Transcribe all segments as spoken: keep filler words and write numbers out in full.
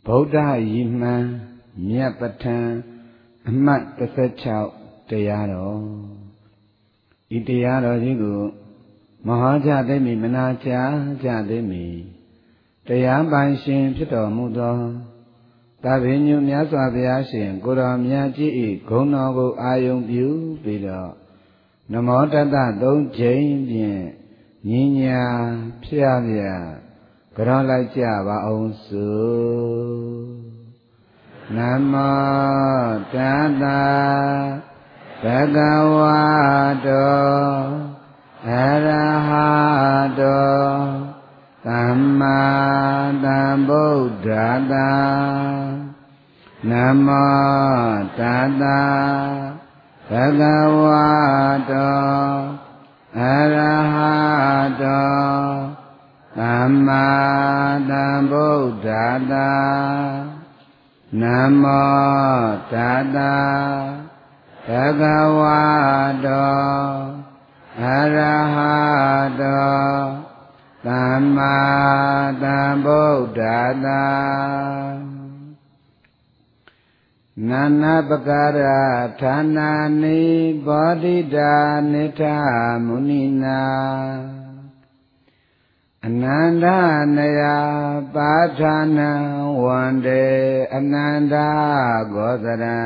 ဗုဒ္ဓယိမှန်မြတ်ပဋ္ဌာန်းအမှတ်thirty-sixတရားတော်ဤတရားတော်ကြီးကိုမဟောကြားသိမ့်မီမနာကြားကြသိမ့်မီတရားပိုင်ရှင်ဖြစ်တော်မူသောသဗ္ဗညုမြတ်စွာဘုရားရှင်ကိုယ်တော်မြတ်ကြီး၏ဂုဏ်တော်ကိုအာယုံပြုပြီးတော့နမောတတ္တသုံးကြိမ်ဖြင့်ညီညာဖျားဖျားကြောလိုက်ကြပါအောင်စို့နမောတတ္တဘဂဝတောအရဟတောသမ္မာသမ္ဗုဒ္ဓတ္တနမောတတ္တဘဂဝတောအရဟတောသမ္မာသမ္ဗုဒ္ဓတ္တနမောတတ္တဘဂဝတောအရဟတောသမ္မာသမ္ဗုဒ္ဓတ္တနာနာပကာရဌာနာနိဘောဓိတာနိထမုနိနာအနန္တနယပါဌာနံဝန္တေအနန္တဂောသရံ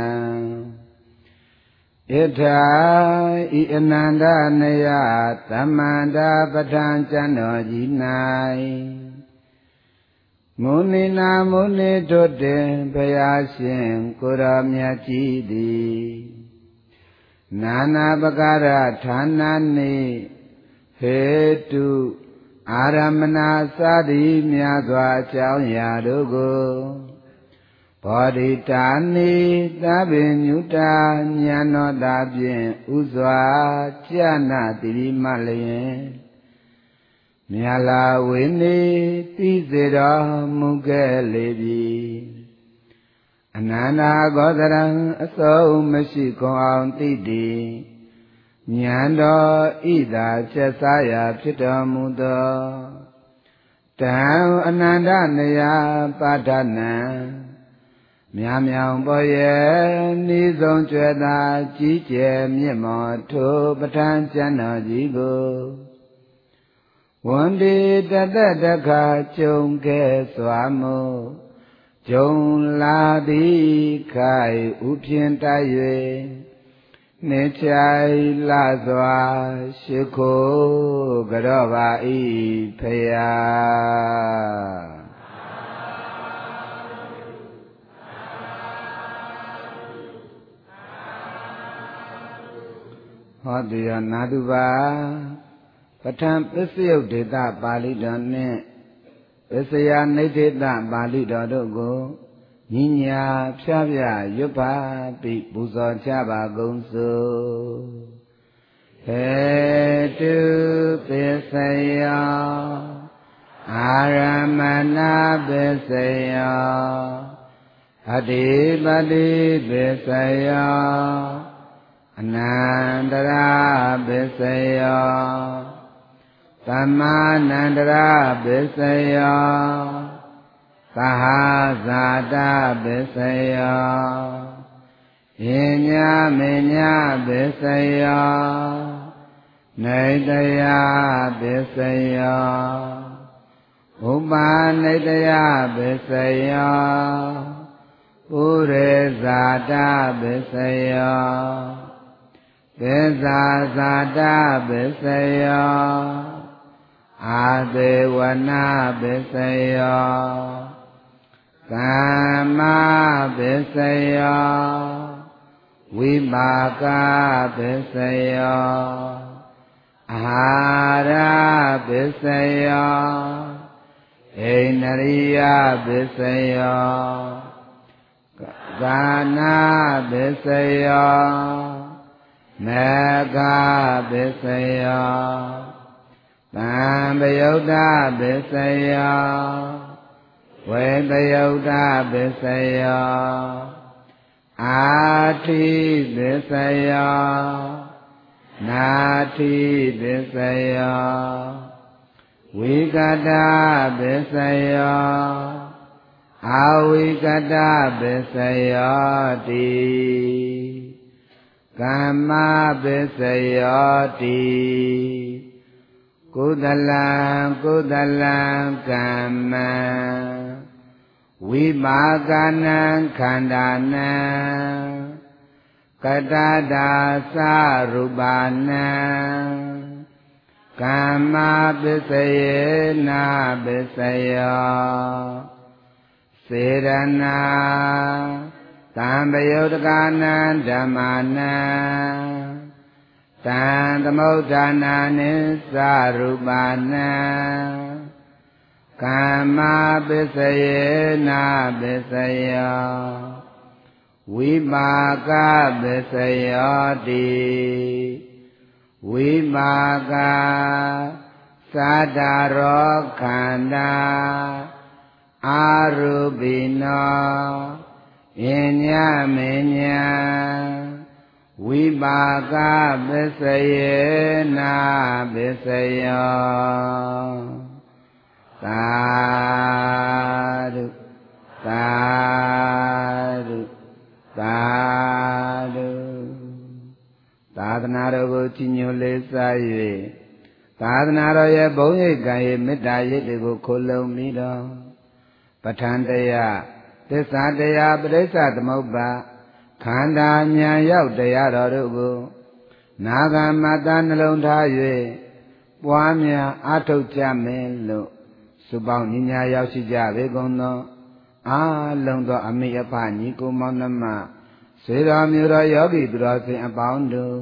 ဣထာဤအနန္တနယသမန္တာပဋ္ဌာန်းကျမ်းတော်ကြီး၌မုနိနာမုနိတုတေဘုရားရှင်ကိုယ်တော်မြတ်ကြီးသည်နာနာပကာရဌာနာနိဟေတုအာရမဏစသည်များစွာအကြောင်းအရာတို့ကိုဘောဓိတာနိသဗ္ဗညုတာဉာဏ်တော်သာဖြင့်ဥစွာကြာနာတိရိမလျင်မြာလာဝိနေသိစေတော်မူခဲ့လေပြီအနန္တဂောသရံအဆုံးမရှိခွန်အောင်သိတည်ဉာဏ်တော်ဤသာချက်စားရာဖြစ်တော်မူသောတံအနန္တနယပါဒနာမြာမြောင်ပေါ်ရဲ့ဤဆုံးကျွဲသာကြီးကျယ်မြင့်မောထိုပဋ္ဌာန်းကျမ်းတော်ကြီးကိုဝန္တိတတတခါကြုံခဲ့စွာမို့ကြုံလာသည်ခိုင်ဥဖြင့်တိုက်၍နေချိုင်လာစွာရှိခိုးကြောပါ၏ဖယားဟောတိယနာတုပါပဋ္ဌာန်းပစ္စယုတ်ဒေသပါဠိတော်နှင့်ပစ္စယနိဋ္ဌိတပါဠိတော်တို့ကိုညီညာဖြားဖြားရွတ်ပါပိပူဇော်ကြပါကုန်စို့ဟေတုပစ္စယောအာရမဏပစ္စယောအတ္တိပတိပစ္စယောအနန္တရာပစ္စယောသမ္မာနန္တရာပစ္စယောသဟာဇာတပစ္စယောယင်ညာမေညာပစ္စယောနေတယပစ္စယောဥပါနေတယပစ္စယောပုရိဇာတပစ္စယောပိဇာဇာတပစ္စယောအာသေဝနာပစ္စယောသမ္မာပစ္စယောဝိပါကပစ္စယောအာဟာရပစ္စယောဣန္ဒရိယပစ္စယောကာနာပစ္စယောမေဃပစ္စယောသံပယုတ်တပစ္စယောဝေတယုတ်တပစ္စယောအာထိပစ္စယောနာထိပစ္စယောဝိကတပစ္စယောอาวิกตาปิสโยติกัมมาปิสโยติกุตลังกุตลังกัมมังวิบากานังขันธานังกตตาสารุปานังกัมมาปิสเยนะปิสโยเสรนาตัมปยุตกานังဓมมานังตังသမုဋ္ဌာနာနိသရူပနာကာမပစ္စယေနာပစ္စယောဝိပါကပစ္စယောတိဝိပါကသာဒရောခန္ဓာအာရုပိနောယဉ္ညမေညံဝိပါကပစ္စယေနာပစ္စယောသာဓုသာဓုသာဓုသာသနာတော်ကိုကြီးညိုလေးစား၍သာသနာတော်ရဲ့ဘုံရိပ်ကံရဲ့မေတ္တာရိပ်တွေကိုခိုးလုံပြီးတော့ပဋ္ဌာန်းတရားသစ္စာတရားပရိစ္ဆသမုပ္ပါခန္ဓာဉာဏ်ရောက်တရားတော်တို့ကိုနာဂမတ္တနှလုံးထား၍ပွားများအားထုတ်ကြမယ်လို့စုပေါင်းညီညာရောက်ရှိကြပေကုန်သောအားလုံးသောအမိအဖညီကိုမောင်နှမဆွေတော်မျိုးတော်ယောဂီသူတော်စင်အပေါင်းတို့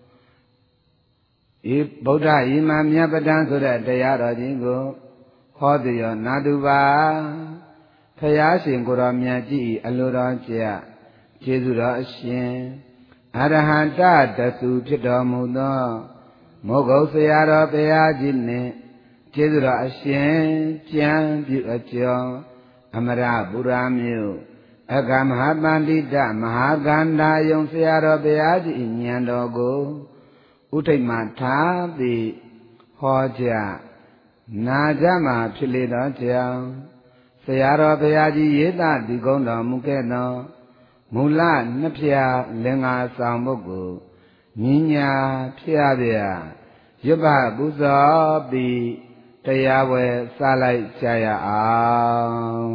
ဤဗုဒ္ဓဤမှာမြတ်ပဒံဆိုတဲ့တရားတော်ကြီးကိုဟောသည်ရောနာတုပါဖယားရှင်ကိုတော်မြတ်ကြီးအလိုတော်ကျကျေးဇူးတော်အရှင်အရဟံတတသုဖြစ်တော်မူသောမောဂုတ်ဆရာတော်ဘုရားကြီးနှင့်ကျေးဇူးတော်အရှင်ကျမ်းပြုအကျော်အမရပူရာမြို့အကမဟာပန္တိတမဟာကန္တာယုံဆရာတော်ဘုရားကြီးဉာဏ်တော်ကိုဥထိတ်မှထားပြီးဟောကြားနာကြမှာဖြစ်လေသောကြောင့်ဆရာတော်ဘုရားကြီးရေးသားဒီကုန်းတော်မူခဲ့သောမူလနှစ်ဖြာလင်္ကာဆောင်ပုဂ္ဂိုလ်ညီညာဖျားပြရပပူဇော်ပြီးတရားဝယ်စလိုက်ကြရအောင်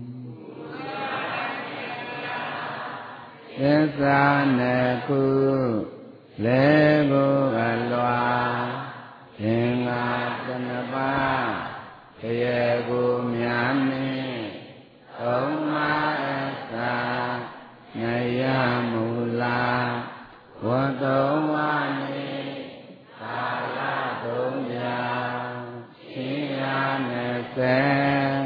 သစ္စာနှစ်ခုလေကိုအလွာသင်္ဃာသနပါတရေကိုများနှင့်သုံးမအစာနယမူလာဝတ္တဝနိကာလသုံးရာရှင်ရနှစ်ဆယ်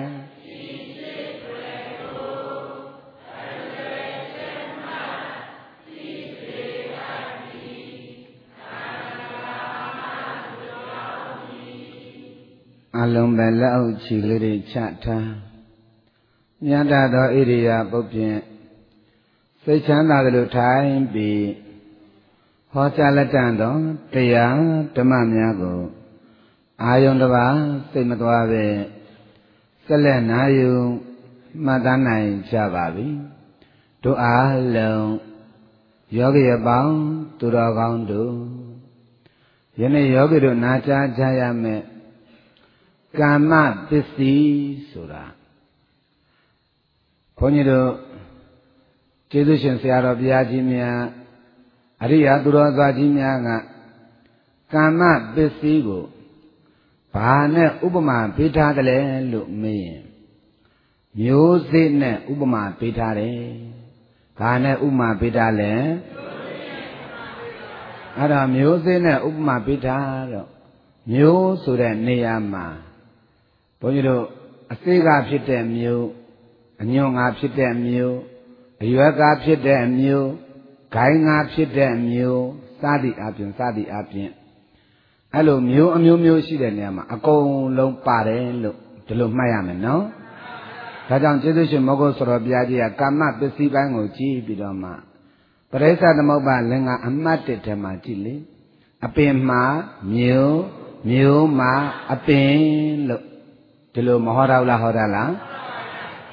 အလုံးပဲလက်အုပ်ချီလေးတွေချထားမြတ်သောဣရိယာပုပ္ပြင်စိတ်ချမ်းသာသလိုထိုင်ပြီးဟောကြားလက်တန်သောတရားဓမ္မများကိုအာယုန်တစ်ပါးစိတ်မသွားပဲဆက်လက်နာယူမှတ်သားနိုင်ကြပါပြီတို့အားလုံးယောဂီအပေါင်းသူတော်ကောင်းတို့ယနေ့ယောဂီတို့နာကြားကြရမယ်ကာမပစ္စည်းဆိုတာဘုန်းကြီးတို့ကျေးဇူးရှင်ဆရာတော်ဘုရားကြီးများအရိယာသူတော်သားကြီးများကကာမပစ္စည်းကိုဘာနဲ့ဥပမာပေးထားတယ်လဲလို့မေးရင်မျိုးစေ့နဲ့ဥပမာပေးထားတယ်။ဘာနဲ့ဥပမာပေးထားလဲ။အဲ့ဒါမျိုးစေ့နဲ့ဥပမာပေးထားတော့မျိုးဆိုတဲ့နေရာမှာဘုန်းကြီးတို့အစေးကဖြစ်တဲ့မျိုးအညွန့်ငါဖြစ်တဲ့မျိုးအရွက်ကဖြစ်တဲ့မျိုးဂိုင်းငါဖြစ်တဲ့မျိုးစသည်အပြင်စသည်အပြင်အဲ့လိုမျိုးအမျိုးမျိုးရှိတဲ့နေရာမှာအကုန်လုံးပါတယ်လို့ဒီလိုမှတ်ရမယ်နော်ဒါကြောင့်ကျေးဇူးရှင်မောဂုတ်ဆရာဘုရားကြီးကကာမပစ္စည်းပိုင်းကိုကြည့်ပြီးတော့မှပရိစ္ဆသမုပ္ပါလင်္ကာအမှတ်တစ်ထဲမှာကြည့်လေအပင်မှာမျိုးမျိုးမှာအပင်လို့ဒီလိုမဟောတော့လားဟောတာလားဟ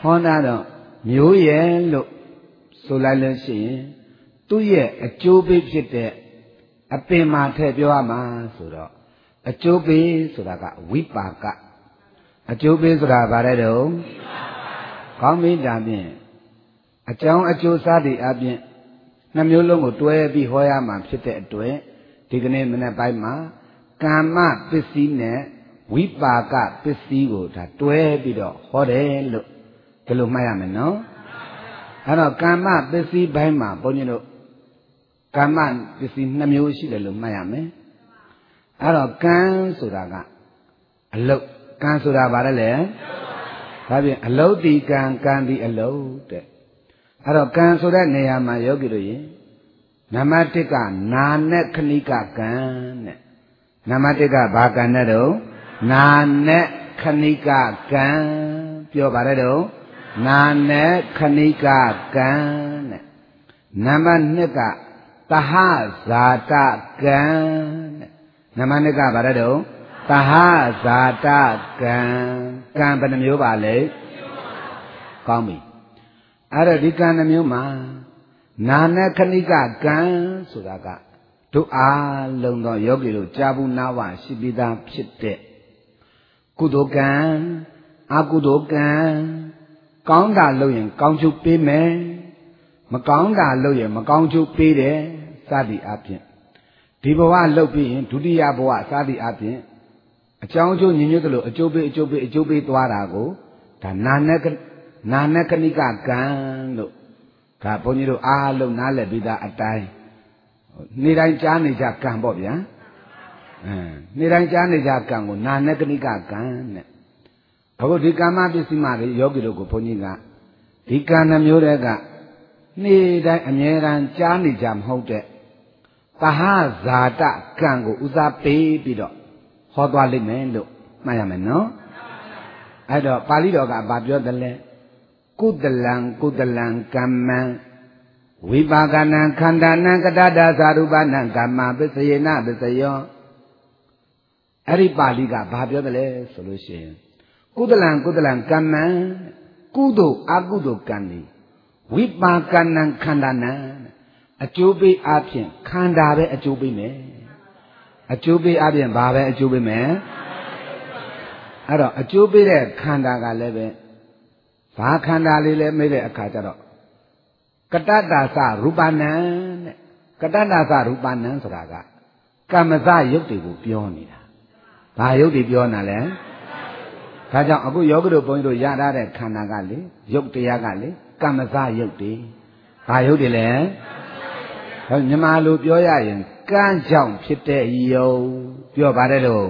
ဟောတာတော့မျိုးရဲ့လို့ဆိုလိုက်လို့ရှိရင်သူ့ရဲ့အကျိုးပေးဖြစ်တဲ့အပင်မှာထည့်ပြောရမှာဆိုတော့အကျိုးပေးဆိုတာကဝိပါကအကျိုးပေးဆိုတာဗါတဲ့တော့ကောင်းပြီဒါဖြင့်အကြောင်းအကျိုးစားသည့်အပြင်နှမျိုးလုံးကိုတွဲပြီးဟောရမှာဖြစ်တဲ့အတွက်ဒီကနေ့မနေ့ပိုင်းမှာကာမပစ္စည်းနဲ့ဝိပါကပစ္စည်းကိုဒါတွဲပြီးတော့ဟောတယ်လို့ဒီလိုမှတ်ရမယ်နော်အဲ့တော့ကာမပစ္စည်းပိုင်းမှာဘုန်းကြီးတို့ကာမပစ္စည်းနှစ်မျိုးရှိတယ်လို့မှတ်ရမယ်အဲ့တော့ကံဆိုတာကအလုတ်ကံဆိုတာဗါတယ်လေဒါဖြင့်အလုတ်ဒီကံကံဒီအလုတ်တဲ့အဲ့တော့ကံဆိုတဲ့နေရာမှာယောဂီတို့ရင်နံပါတ်တစ်ကနာနဲ့ခဏိကကံတဲ့နံပါတ်တစ်ကဘာကံနဲ့တော့နာနဲ့ခဏိကကံပြောပါတဲ့တော့နာနဲ့ခဏိကကံတဲ့နံပါတ်နှစ်ကသဟဇာတကံတဲ့နံပါတ်နှစ်ကဘာတဲ့တော့သဟဇာတကံကံဘယ်နှမျိုးပါလဲကောင်းပြီအဲ့တော့ဒီကံနှမျိုးမှာနာနဲ့ခဏိကကံဆိုတာကတို့အားလုံးသောယောဂီတို့ကြာဘူးနာဝရှိပြီးသားဖြစ်တဲ့ကုသိုလ်ကံအကုသိုလ်ကံကောင်းတာလုပ်ရင်ကောင်းကျိုးပေးမယ်မကောင်းတာလုပ်ရင်မကောင်းကျိုးပေးတယ်စသည်အပြင်ဒီဘဝလုပ်ပြီးရင်ဒုတိယဘဝစသည်အပြင်အကြောင်းအကျိုးညီညွတ်သလိုအကျိုးပေးအကျိုးပေးအကျိုးပေးသွားတာကိုဒါနာနဲ့နာနဲ့ခဏိကကံလို့ဒါဘုန်းကြီးတို့အားလုံးနားလည်ပြီးသားအတိုင်းနေ့တိုင်းကြားနေကြကံပေါ့ဗျာအဲနေ့တိုင်းကြားနေကြကံကိုနာနဲ့ခဏိကကံနဲ့အခုဒီကာမပစ္စည်းမှတွေယောဂီတို့ကိုဘုန်းကြီးကဒီကံနှမျိုးတည်းကနေ့တိုင်းအမြဲတမ်းကြားနေကြမဟုတ်တဲ့သဟဇာတကံကိုဥစားပေးပြီးတော့ဟောသွားလိမ့်မယ်လို့မှတ်ရမယ်နော်အဲ့တော့ပါဠိတော်ကဘာပြောတယ်လဲကုသလံကုသလံကမ္မံဝိပါကနံခန္ဓာနံကတ္တဒါသရူပနံကမ္မပစ္စယေနပစ္စယောအဲ့ဒီပါဠိကဘာပြောတယ်လဲဆိုလို့ရှိရင်ကုသလံကုသလံကမ္မံကုသိုလ်အကုသိုလ်ကံဒီဝိပါကနံခန္ဓာနံအကျိုးပေးအပြင်ခန္ဓာပဲအကျိုးပေးမယ်အကျိုးပေးအပြင်ဘာပဲအကျိုးပေးမယ်အဲ့တော့အကျိုးပေးတဲ့ခန္ဓာကလည်းပဲဘာခန္ဓာလေးလဲမေးတဲ့အခါကျတော့ကတ္တတာသရူပနံတဲ့ကတ္တတာသရူပနံဆိုတာကကမ္မဇယုတ်တွေကိုပြောနေတာဘာယုတ်တွေပြောနေတာလဲဒါကြောင့်အခုယောဂတို့ဘုန်းကြီးတို့ရထားတဲ့ခန္ဓာကလေယုတ်တရားကလေကမ္မဇယုတ်တွေဘာယုတ်တွေလဲဟောမြန်မာလိုပြောရရင်ကံကြောင့်ဖြစ်တဲ့ယုတ်ပြောပါတယ်လို့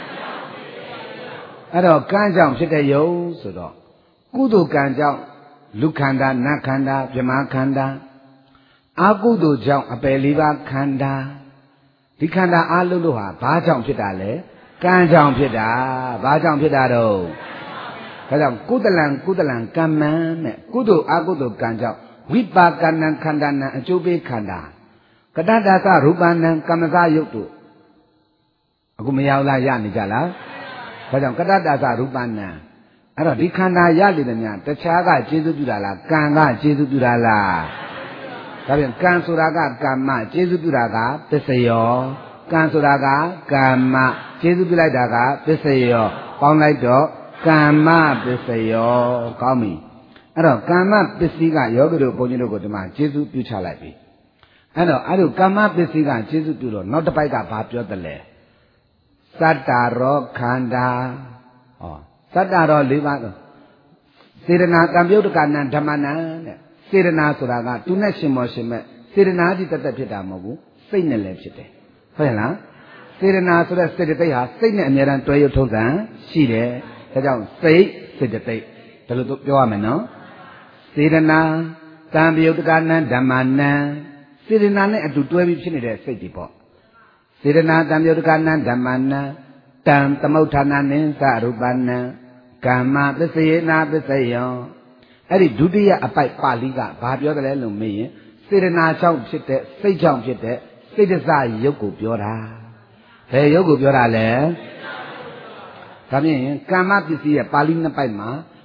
အဲ့တော့ကံကြောင့်ဖြစ်တဲ့ယုတ်ဆိုတော့ကုသိုလ်ကံကြောင့်လူခန္ဓာနတ်ခန္ဓာဗြဟ္မာခန္ဓာအကုသိုလ်ကြောင့်အပယ်လေးပါးခန္ဓာဒီခန္ဓာအလုံးတို့ဟာဘာကြောင့်ဖြစ်တာလဲကံကြောင့်ဖြစ်တာဘာကြောင့်ဖြစ်တာတော့ဒါကြောင့်ကုသလံကုသလံကမ္မံနဲ့ကုသိုလ်အကုသိုလ်ကံကြောင့်ဝိပါကနံခန္ဓာနံအကျိုးပေးခန္ဓာကတ္တဒါသရူပနံကမ္မဇယုတ်တို့အခုမရောက်လားရနေကြလားဒါကြောင့်ကတ္တဒါသရူပနံအဲ့တော့ဒီခန္ဓာရလေတဲ့များတခြားကကျေစုပြုတာလားကံကကျေစုပြုတာလားဒါပြန်ကံဆိုတာကကမ္မကျေစုပြုတာကပစ္စယောကံဆိုတာကကမ္မကျေစုပြုလိုက်တာကပစ္စယောပေါင်းလိုက်တော့ကမ္မပစ္စယောကောင်းပြီအဲ့တော့ကမ္မပစ္စည်းကယောဂီတို့ဘုန်းကြီးတို့ကိုဒီမှာကျေစုပြုချလိုက်ပြီအဲ့တော့အဲ့လိုကမ္မပစ္စည်းကကျေစုပြုတော့နောက်တစ်ပိုက်ကဘာပြောတယ်လဲသတ္တရောခန္ဓာဟောသတ္တရော၄ပါးစေတနာကံပြုတ်တကနံဓမ္မနံတဲ့စေတနာဆိုတာကသူနဲ့ရှင်မောရှင်မဲ့စေတနာကြီးတသက်ဖြစ်တာမဟုတ်ဘူးစိတ်နဲ့လည်းဖြစ်တယ်ဟုတ်ရဲ့လားစေတနာဆိုတဲ့စေတသိက်ဟာစိတ်နဲ့အမြဲတမ်းတွဲရုပ်ထုံးစံရှိတယ်ဒါကြောင့်စိတ်စေတသိက်ဒါလို့ပြောရမယ်နော်စေတနာကံပြုတ်တကနံဓမ္မနံစေတနာနဲ့အတူတွဲပြီးဖြစ်နေတဲ့စိတ်တွေပေါ့စေတနာကံပြုတ်တကနံဓမ္မနံတံသမုဋ္ဌာနာနိသရူပနံကမ္မပစ္စယေနာပစ္စယောအဲ့ဒီဒုတိယအပိုက်ပါဠိကဘာပြောတယ်လဲလို့မေးရင်စေတနာကြောင့်ဖြစ်တဲ့စိတ်ကြောင့်ဖြစ်တဲ့စိတ်တစယုတ်ကိုပြောတာဘယ်ယုတ်ကိုပြောတာလဲဒါဖြင့်ကမ္မပစ္စည်းရဲ့ပါဠိနှစ်ပိုက်မှာ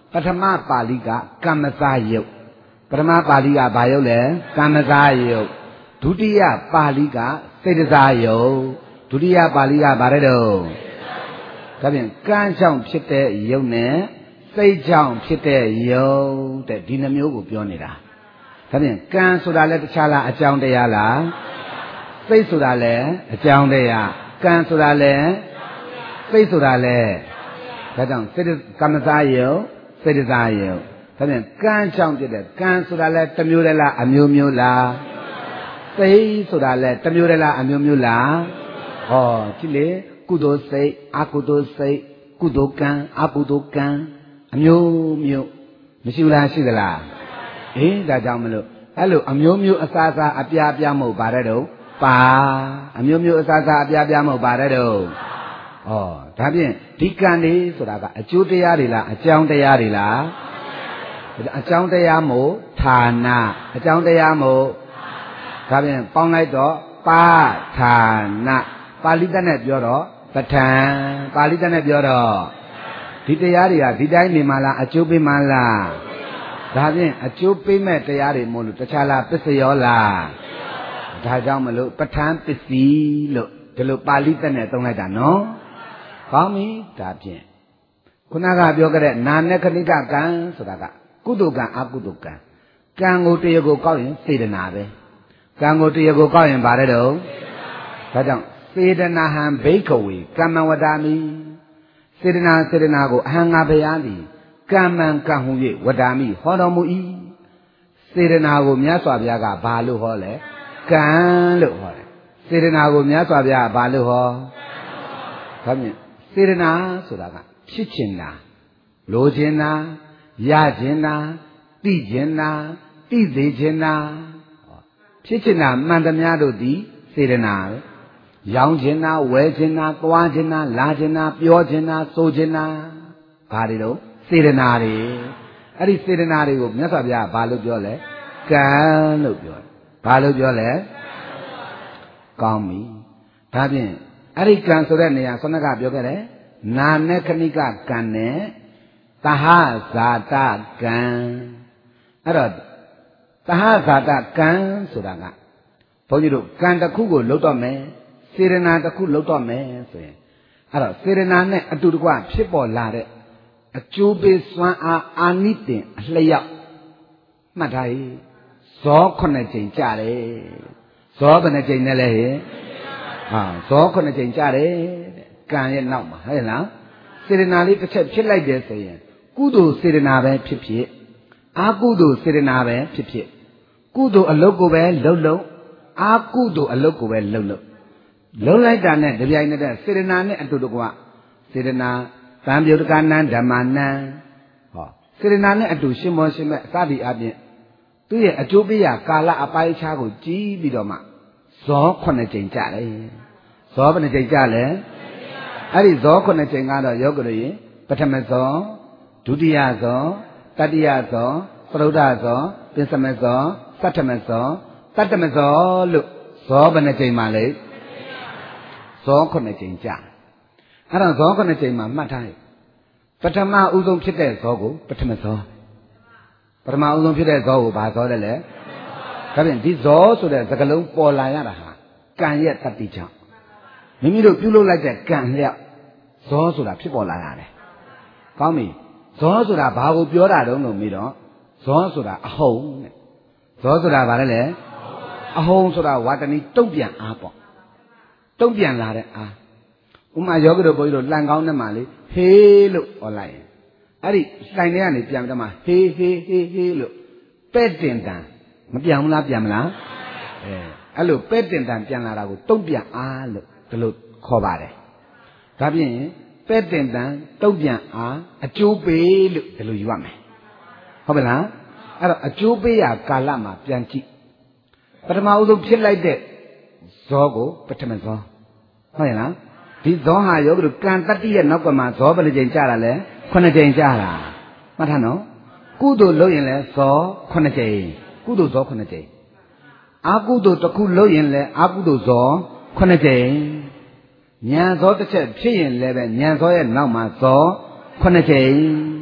ပထမပါဠိကကမ္မဇယုတ်ပထမပါဠိကဘာယုတ်လဲကမ္မဇယုတ်ဒုတိယပါဠိကစေတဇယုတ်ဒုတိယပါဠိကဘာလဲတော့ဒါဖြင့်ကံကြောင့်ဖြစ်တဲ့ယုတ်နဲ့စိတ်ကြောင့်ဖြစ်တဲ့ယုတ်တဲ့ဒီနှမျိုးကိုပြောနေတာဒါဖြင့်ကံဆိုတာလည်းတခြားလားအကြောင်းတရားလားစိတ်ဆိုတာလည်းအကြောင်းတရားကံဆိုတာလည်းစိတ်ဆိုတာလည်းဒါကြောင့်စေတကမ္မဇယုတ်စေတဇယုတ်ဒါဖြင့်ကံကြောင့်ဖြစ်တဲ့ကံဆိုတာလည်းတစ်မျိုးတည်းလားအမျိုးမျိုးလားစိတ်ဆိုတာလည်းတစ်မျိုးတည်းလားအမျိုးမျိုးလားဟောကြည့်လေကုသိုလ်စိတ်အကုသိုလ်စိတ်ကုသိုလ်ကံအကုသိုလ်ကံအမျိုးမျိုးမရှိဘူးလားရှိသလားအေးဒါကြောင့်မလို့အဲ့လိုအမျိုးမျိုးအစားစားအပြားပြားမဟုတ်ပါတဲ့တော့ပါအမျိုးမျိုးအစားစားအပြားပြားမဟုတ်ပါတဲ့တော့ဩဒါဖြင့်ဒီကံလေးဆိုတာကအကျိုးတရားတွေလားအကြောင်းတရားတွေလားအကြောင်းတရားမို့ဌာနအကြောင်းတရားမို့ဒါဖြင့်ပေါင်းလိုက်တော့ပါဌာနပါဠိတတ်နဲ့ပြောတော့ပဋ္ဌာန်ပါဠိတတ်နဲ့ပြောတော့ဒီတရားတွေကဒီတိုင်းနေမှလားအကျိုးပေးမှလားဒါဖြင့်အကျိုးပေးမဲ့တရားတွေမို့လို့တခြားလားပစ္စယောလားဒါကြောင့်မလို့ပဋ္ဌာန်ပစ္စည်းလို့ဒီလိုပါဠိတတ်နဲ့သုံးလိုက်တာနော်ကောင်းပြီဒါဖြင့်ခုနကပြောခဲ့တဲ့နာနဲ့ခဏိကကံဆိုတာကကုသိုလ်ကံအကုသိုလ်ကံကံကိုတရားကိုကောက်ရင်စေတနာပဲကံကိုတရားကိုကောက်ရင်ဗါတဲ့တော့ဒါကြောင့်စေတနာဟံဘိက္ခဝေကမ္မဝဒာမိစေတနာစေတနာကိုအဟံငါဘုရားသည်ကမ္မံကံဟု၍ဝဒာမိဟောတော်မူ၏စေတနာကိုမြတ်စွာဘုရားကဘာလို့ဟောလဲကံလို့ဟောတယ်စေတနာကိုမြတ်စွာဘုရားကဘာလို့ဟောဒါဖြင့်စေတနာဆိုတာကဖြစ်ချင်တာလိုချင်တာရချင်တာသိချင်တာသိစေချင်တာဖြစ်ချင်တာမှန်သမျှတို့သည်စေတနာပဲရောင်းချင်တာဝယ်ချင်တာသွားချင်တာလာချင်တာပြောချင်တာဆိုချင်တာဘာတွေတော့စေတနာတွေအဲ့ဒီစေတနာတွေကိုမြတ်စွာဘုရားဘာလို့ပြောလဲကံလို့ပြောတယ်ဘာလို့ပြောလဲကောင်းပြီဒါဖြင့်အဲ့ဒီကံဆိုတဲ့နေရာဆွမ်းကပြောခဲ့တယ်နာနဲ့ခဏိကကံနဲ့သဟဇာတကံအဲ့တော့သဟဇာတကံဆိုတာကဘုန်းကြီးတို့ကံတစ်ခုကိုလုပ်တော့မယ်စေရနာတစ်ခုလုပ်တော့မယ်ဆိုရင်အဲ့တော့စေရနာနဲ့အတူတကွဖြစ်ပေါ်လာတဲ့အကျိုးပေးစွမ်းအားအာနိသင်အလျောက်မှတ်ထားရေးဇောခုနှစ်ကြိမ်ကြတယ်ဇောဘယ်နှကြိမ်နဲ့လဲဟဲ့ဟာဇောခုနှစ်ကြိမ်ကြတယ်တဲ့ကံရဲ့နောက်မှာဟုတ်လားစေရနာလေးတစ်ချက်ဖြစ်လိုက်တယ်ဆိုရင်ကုသိုလ်စေရနာပဲဖြစ်ဖြစ်အာကုသိုလ်စေရနာပဲဖြစ်ဖြစ်ကုသိုလ်အလုပ်ကိုပဲလှုပ်လှုပ်အာကုသိုလ်အလုပ်ကိုပဲလှုပ်လှုပ်လှုပ်လိုက်တာနဲ့တပြိုင်နက်တည်းစေရနာနဲ့အတူတကွစေရနာသံယုတ်ကနံဓမ္မနံဟောစေရနာနဲ့အတူရှင်မောရှင်မဲ့အစသည်အပြင်သူ့ရဲ့အကျိုးပေးရာကာလအပိုင်းအခြားကိုကြည့်ပြီးတော့မှဇောခုနှစ်ကြိမ်ကြတယ်ဇောဘယ်နှကြိမ်ကြလဲအဲ့ဒီဇောခုနှစ်ကြိမ်ကတော့ယောဂရည်ပထမဇောဒုတိယဇောတတိယဇောသရုဒ္ဓဇောပစ္စမဇောသတ္တမဇောတတ္တမဇောလို့ဇောဘယ်နှကြိမ်မှလဲဇောခုနှစ်ကြိမ်ကြအဲ့တော့ဇောခုနှစ်ကြိမ်မှာမှတ်ထားရပထမဦးဆုံးဖြစ်တဲ့ဇောကိုပထမဇောပထမဦးဆုံးဖြစ်တဲ့ဇောကိုဘာဇောလဲလဲဒါဖြင့်ဒီဇောဆိုတဲ့စကားလုံးပေါ်လာရတာဟာကံရဲ့တတိကြောင့်မိမိတို့ပြုလုပ်လိုက်တဲ့ကံလျောက်ဇောဆိုတာဖြစ်ပေါ်လာရတယ်ကောင်းပြီဇောဆိုတာဘာကိုပြောတာတုံးလို့မေးတော့ဇောဆိုတာအဟုန်တဲ့ဇောဆိုတာဘာလဲလဲအဟုန်ဆိုတာဝါတဏီတုံ့ပြန်အားပေါ့တုံ့ပြန်လာတဲ့အားဥမာယောဂတို့ဘုန်းကြီးတို့လှန်ကောင်းနဲ့မှလေဟေးလို့ဟောလိုက်ရင်အဲ့ဒီလှိုင်ထဲကနေပြန်ပြီးတော့မှဟေးဟေးဟေးဟေးလို့ပဲ့တင်တန်မပြန်ဘူးလားပြန်မလားအဲအဲ့လိုပဲ့တင်တန်ပြန်လာတာကိုတုံ့ပြန်အားလို့ဒီလိုခေါ်ပါတယ်ဒါဖြင့်ပဲ့တင်တန်တုံ့ပြန်အားအကျိုးပေးလို့ဒီလိုယူရမယ်ဟုတ်ပါလားအဲ့တော့အကျိုးပေးရာကာလမှာပြန်ကြည့်ပထမဦးဆုံးဖြစ်လိုက်တဲ့ဇောကိုပထမဇောဟုတ်ရဲ့လားဒီဇောဟာယောဂတို့ကံတတ္တိရဲ့နောက်ကမှဇောဘယ်နှကြိမ်ကြာတာလဲခုနှစ်ကြိမ်ကြာတာမှတ်ထားနော်ကုသိုလ်လုပ်ရင်လဲဇောခုနှစ်ကြိမ်ကုသိုလ်ဇောခုနှစ်ကြိမ်အာကုသိုလ်တစ်ခုလုပ်ရင်လဲအာကုသိုလ်ဇောခုနှစ်ကြိမ်ဉာဏ်ဇောတစ်ချက်ဖြစ်ရင်လည်းပဲဉာဏ်ဇောရဲ့နောက်မှာဇောခုနှစ်ကြိမ်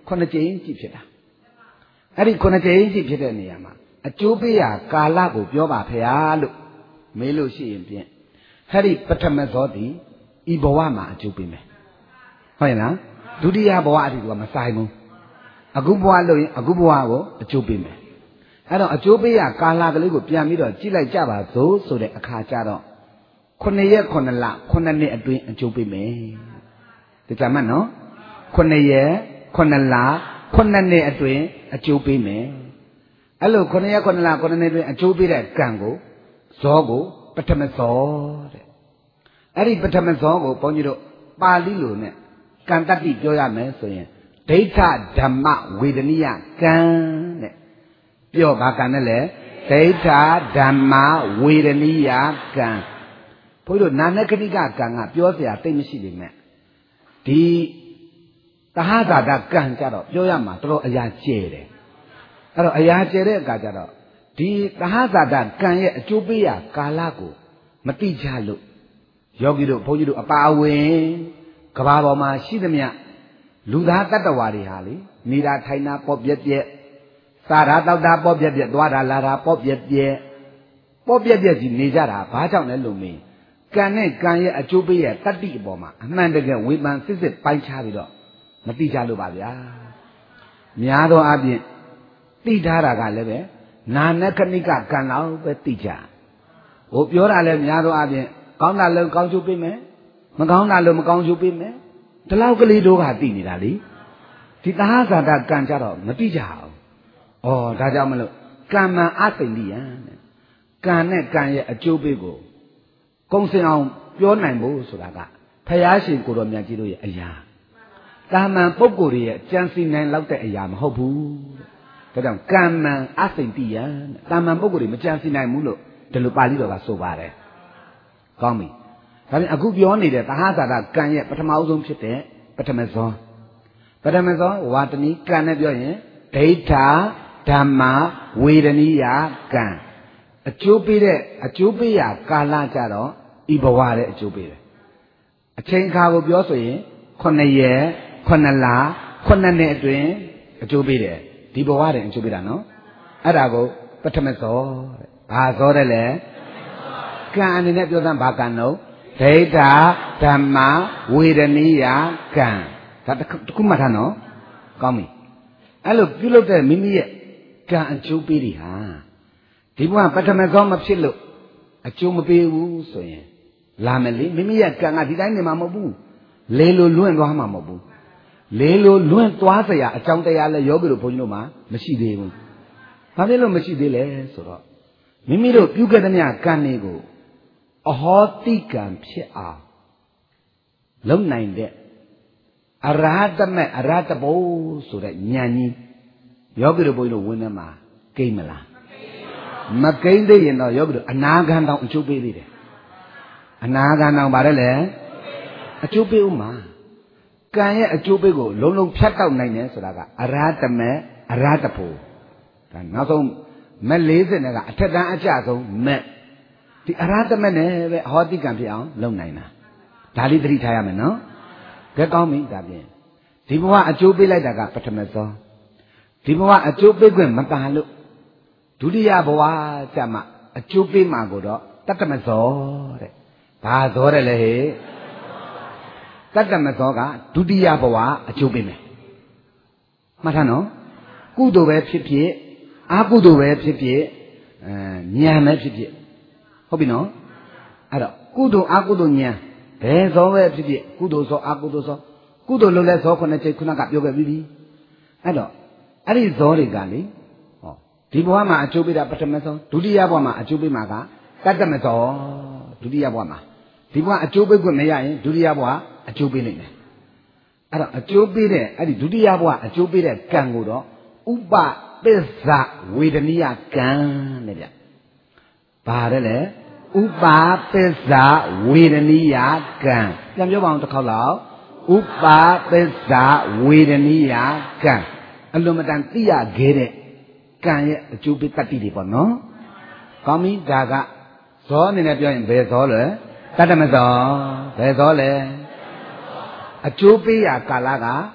ခုနှစ်ကြိမ်ကြည့်ဖြစ်တာအဲ့ဒီခုနှစ်ကြိမ်ကြည့်ဖြစ်တဲ့နေရာမှာအကျိုးပေးရာကာလကိုပြောပါဖေဟာလို့မေးလို့ရှိရင်ဖြင့်ဟဲ့ဒီပထမဇောတိဤဘဝမှာအကျိုးပေးမယ်ဟုတ်ရဲ့လားဒုတိယဘဝအထိကမဆိုင်ဘူးအခုဘဝလို့ရင်အခုဘဝကိုအကျိုးပေးမယ်အဲ့တော့အကျိုးပေးရာကာလကလေးကိုပြန်ပြီးတော့ကြည့်လိုက်ကြပါစို့ဆိုတဲ့အခါကျတော့ခုနှစ်ရက်ခုနှစ်လခုနှစ်နှစ်အတွင်းအကျိုးပေးမယ်ဒီကြမှာနော်ခုနှစ်ရက်ခုနှစ်လခုနှစ်နှစ်အတွင်းအကျိုးပေးမယ်အဲ့လိုခုနှစ်ရက်ခုနှစ်လခုနှစ်နှစ်အတွင်းအကျိုးပေးတဲ့ကံကိုဇောကိုပထမဇောတဲ့အဲ့ဒီပထမဇောကိုဘုန်းကြီးတို့ပါဠိလိုနဲ့ကံတတ္တိပြောရမယ်ဆိုရင်ဒိဋ္ဌဓမ္မဝေဒနိယကံတဲ့ပြောဘာကံနဲ့လဲဒိဋ္ဌဓမ္မဝေဒနိယကံဘုန်းကြီးတို့နာနကတိကကံကပြောเสียတိတ်မရှိပေမဲ့ဒီသဟဇာတကံကြတော့ပြောရမှာတော်တော်အရာကျဲတယ်အဲ့တော့အရာကျဲတဲ့အခါကျတော့ဒီသဟဇာတကံရဲ့အကျိုးပေးရာကာလကိုမတိကြလို့ယောဂီတို့ဘုန်းကြီးတို့အပါအဝင်ကဘာပေါ်မှာရှိသမျှလူသားတတ္တဝါတွေဟာလေနေတာထိုင်တာပေါ့ပြက်ပြက်စားတာတောက်တာပေါ့ပြက်ပြက်သွားတာလာတာပေါ့ပြက်ပြက်ပေါ့ပြက်ပြက်ကြီးနေကြတာဘာကြောင့်လဲလို့မေးကံနဲ့ကံရဲ့အကျိုးပေးရဲ့တတ္တိအပေါ်မှာအမှန်တကယ်ဝေဖန်စစ်စစ်ပိုင်းခြားပြီးတော့မတိကြလို့ပါဗျာများသောအားဖြင့်တိထားတာကလည်းပဲနာနခဏိကကံလောက်ပဲတိကြဟိုပြောတာလည်းများသောအားဖြင့်ကောင်းတာလည်းကောင်းကျိုးပေးမယ်မကောင်းတာလည်းမကောင်းကျိုးပေးမယ်ဒီလောက်ကလေးတို့ကတိနေတာလေဒီသဟဇာတကံကြတော့မတိကြအောင်ဩဒါကြောင့်မလို့ကံမှန်အသိဉ္ဇယံတဲ့ကံနဲ့ကံရဲ့အကျိုးပေးကိုကုံစင်အောင်ပြောနိုင်ဖို့ဆိုတာကဖယားရှင်ကိုတော်မြတ်ကြီးတို့ရဲ့အရာတာမန်ပုဂ္ဂိုလ်တွေရဲ့ကြံစီနိုင်လောက်တဲ့အရာမဟုတ်ဘူးတဲ့ဒါကြောင့်ကံမှန်အသိဉ္ဇယံတာမန်ပုဂ္ဂိုလ်တွေမကြံစီနိုင်ဘူးလို့ဒီလိုပါဠိတော်ကဆိုပါတယ်ကောင်းပြီဒါပြန်အခုပြောနေတဲ့သဟဇာတကံရဲ့ပထမအဆုံးဖြစ်တဲ့ပထမဇောပထမဇောဝါတနီကံနဲ့ပြောရင်ဒိဋ္ဌဓမ္မဝေဒနိယကံအကျိုးပေးတဲ့အကျိုးပေးရာကာလကြတော့ဤဘဝတဲ့အကျိုးပေးတယ်အချိန်အခါကိုပြောဆိုရင်ခုနှစ်ရက်ခုနှစ်လခုနှစ်နှစ်အတွင်းအကျိုးပေးတယ်ဒီဘဝတဲ့အကျိုးပေးတာနော်အဲ့ဒါကိုပထမဇောတဲ့ဘာဇောတဲ့လဲကံအနေနဲ့ပြောသမ်းဘာကံတော့ဒိဋ္ဌဓမ္မဝေဒနိယကံဒါတခုမှတ်ထားနော်ကောင်းပြီအဲ့လိုပြုလုပ်တဲ့မိမိရဲ့ကံအကျိုးပေးတွေဟာဒီဘဝပထမဇောမဖြစ်လို့အကျိုးမပေးဘူးဆိုရင်လာမယ်လေမိမိရဲ့ကံကဒီတိုင်းနေမှာမဟုတ်ဘူးလေလိုလွင့်သွားမှာမဟုတ်ဘူးလေလိုလွင့်သွားစရာအကြောင်းတရားလဲယောဂီတို့ဘုန်းကြီးတို့မှာမရှိသေးဘူးဘာဖြစ်လို့မရှိသေးလဲဆိုတော့မိမိတို့ပြုခဲ့တဲ့မြတ်ကံတွေကိုအဟောတိကံဖြစ်အောင်လုံနိုင်တဲ့အရဟတမေအရဟတဘုဆိုတဲ့ဉာဏ်ကြီးယောဂီတို့ဘုန်းကြီးတို့ဝင်းထဲမှာကိမ့်မလားမကိမ့်သေးရင်တော့ယောဂီတို့အနာဂံတောင်အကျိုးပေးသေးတယ်အနာဂံတောင်ပါတယ်လေအကျိုးပေးဦးမှာကံရဲ့အကျိုးပေးကိုလုံးလုံးဖြတ်တောက်နိုင်တယ်ဆိုတာကအရဟတမေအရဟတဘုဒါနောက်ဆုံးမက်၄၀နဲ့ကအထက်တန်းအကျဆုံးမက်ဒီအရဟတမေနဲ့ပဲအဟောတိကံဖြစ်အောင်လုပ်နိုင်တာဒါလေးသတိထားရမယ်နော်ကြက်ကောင်းပြီဒါပြင်ဒီဘဝအကျိုးပေးလိုက်တာကပထမဇောဒီဘဝအကျိုးပေးခွင့်မပါလို့ဒုတိယဘဝကျမှအကျိုးပေးမှာကိုတော့တတ္တမဇောတဲ့ဘာဇောတယ်လဲဟဲ့တတ္တမဇောကဒုတိယဘဝအကျိုးပေးမယ်မှတ်ထားနော်ကုသိုလ်ပဲဖြစ်ဖြစ်အကုသိုလ်ပဲဖြစ်ဖြစ်အဲဉာဏ်ပဲဖြစ်ဖြစ်ဟုတ်ပြီနော်အဲ့တော့ကုသိုလ်အကုသိုလ်ဉာဏ်ဘယ်ဇောပဲဖြစ်ဖြစ်ကုသိုလ်ဇောအကုသိုလ်ဇောကုသိုလ်လုပ်လဲဇောခုနှစ်ချိန်ခုနကပြောခဲ့ပြီးပြီအဲ့တော့အဲ့ဒီဇောတွေကလေဟောဒီဘဝမှာအကျိုးပေးတာပထမဇောဒုတိယဘဝမှာအကျိုးပေးမှာကတတ္တမဇောဒုတိယဘဝမှာဒီဘဝအကျိုးပေးခွင့်မရရင်ဒုတိယဘဝအကျိုးပေးနိုင်တယ်အဲ့တော့အကျိုးပေးတဲ့အဲ့ဒီဒုတိယဘဝအကျိုးပေးတဲ့ကံကိုတော့ဥပပစ္စဝေဒနိယကံတဲ့ဗျဘာတဲ့လဲဥပပစ္စဝေဒနိယကံပြန်ပြောပါအောင်တစ်ခေါက်လောက်ဥပပစ္စဝေဒနိယကံအလွန်မတန်သိရခဲ့တဲ့ကံရဲ့အကျိုးပေးတတ္တိတွေပေါ့နော်ကောင်းပြီဒါကဇောအနေနဲ့ပြောရင်ဘယ်ဇောလဲတတ္တမဇောဘယ်ဇောလဲအကျိုးပေးရာကာလကဒ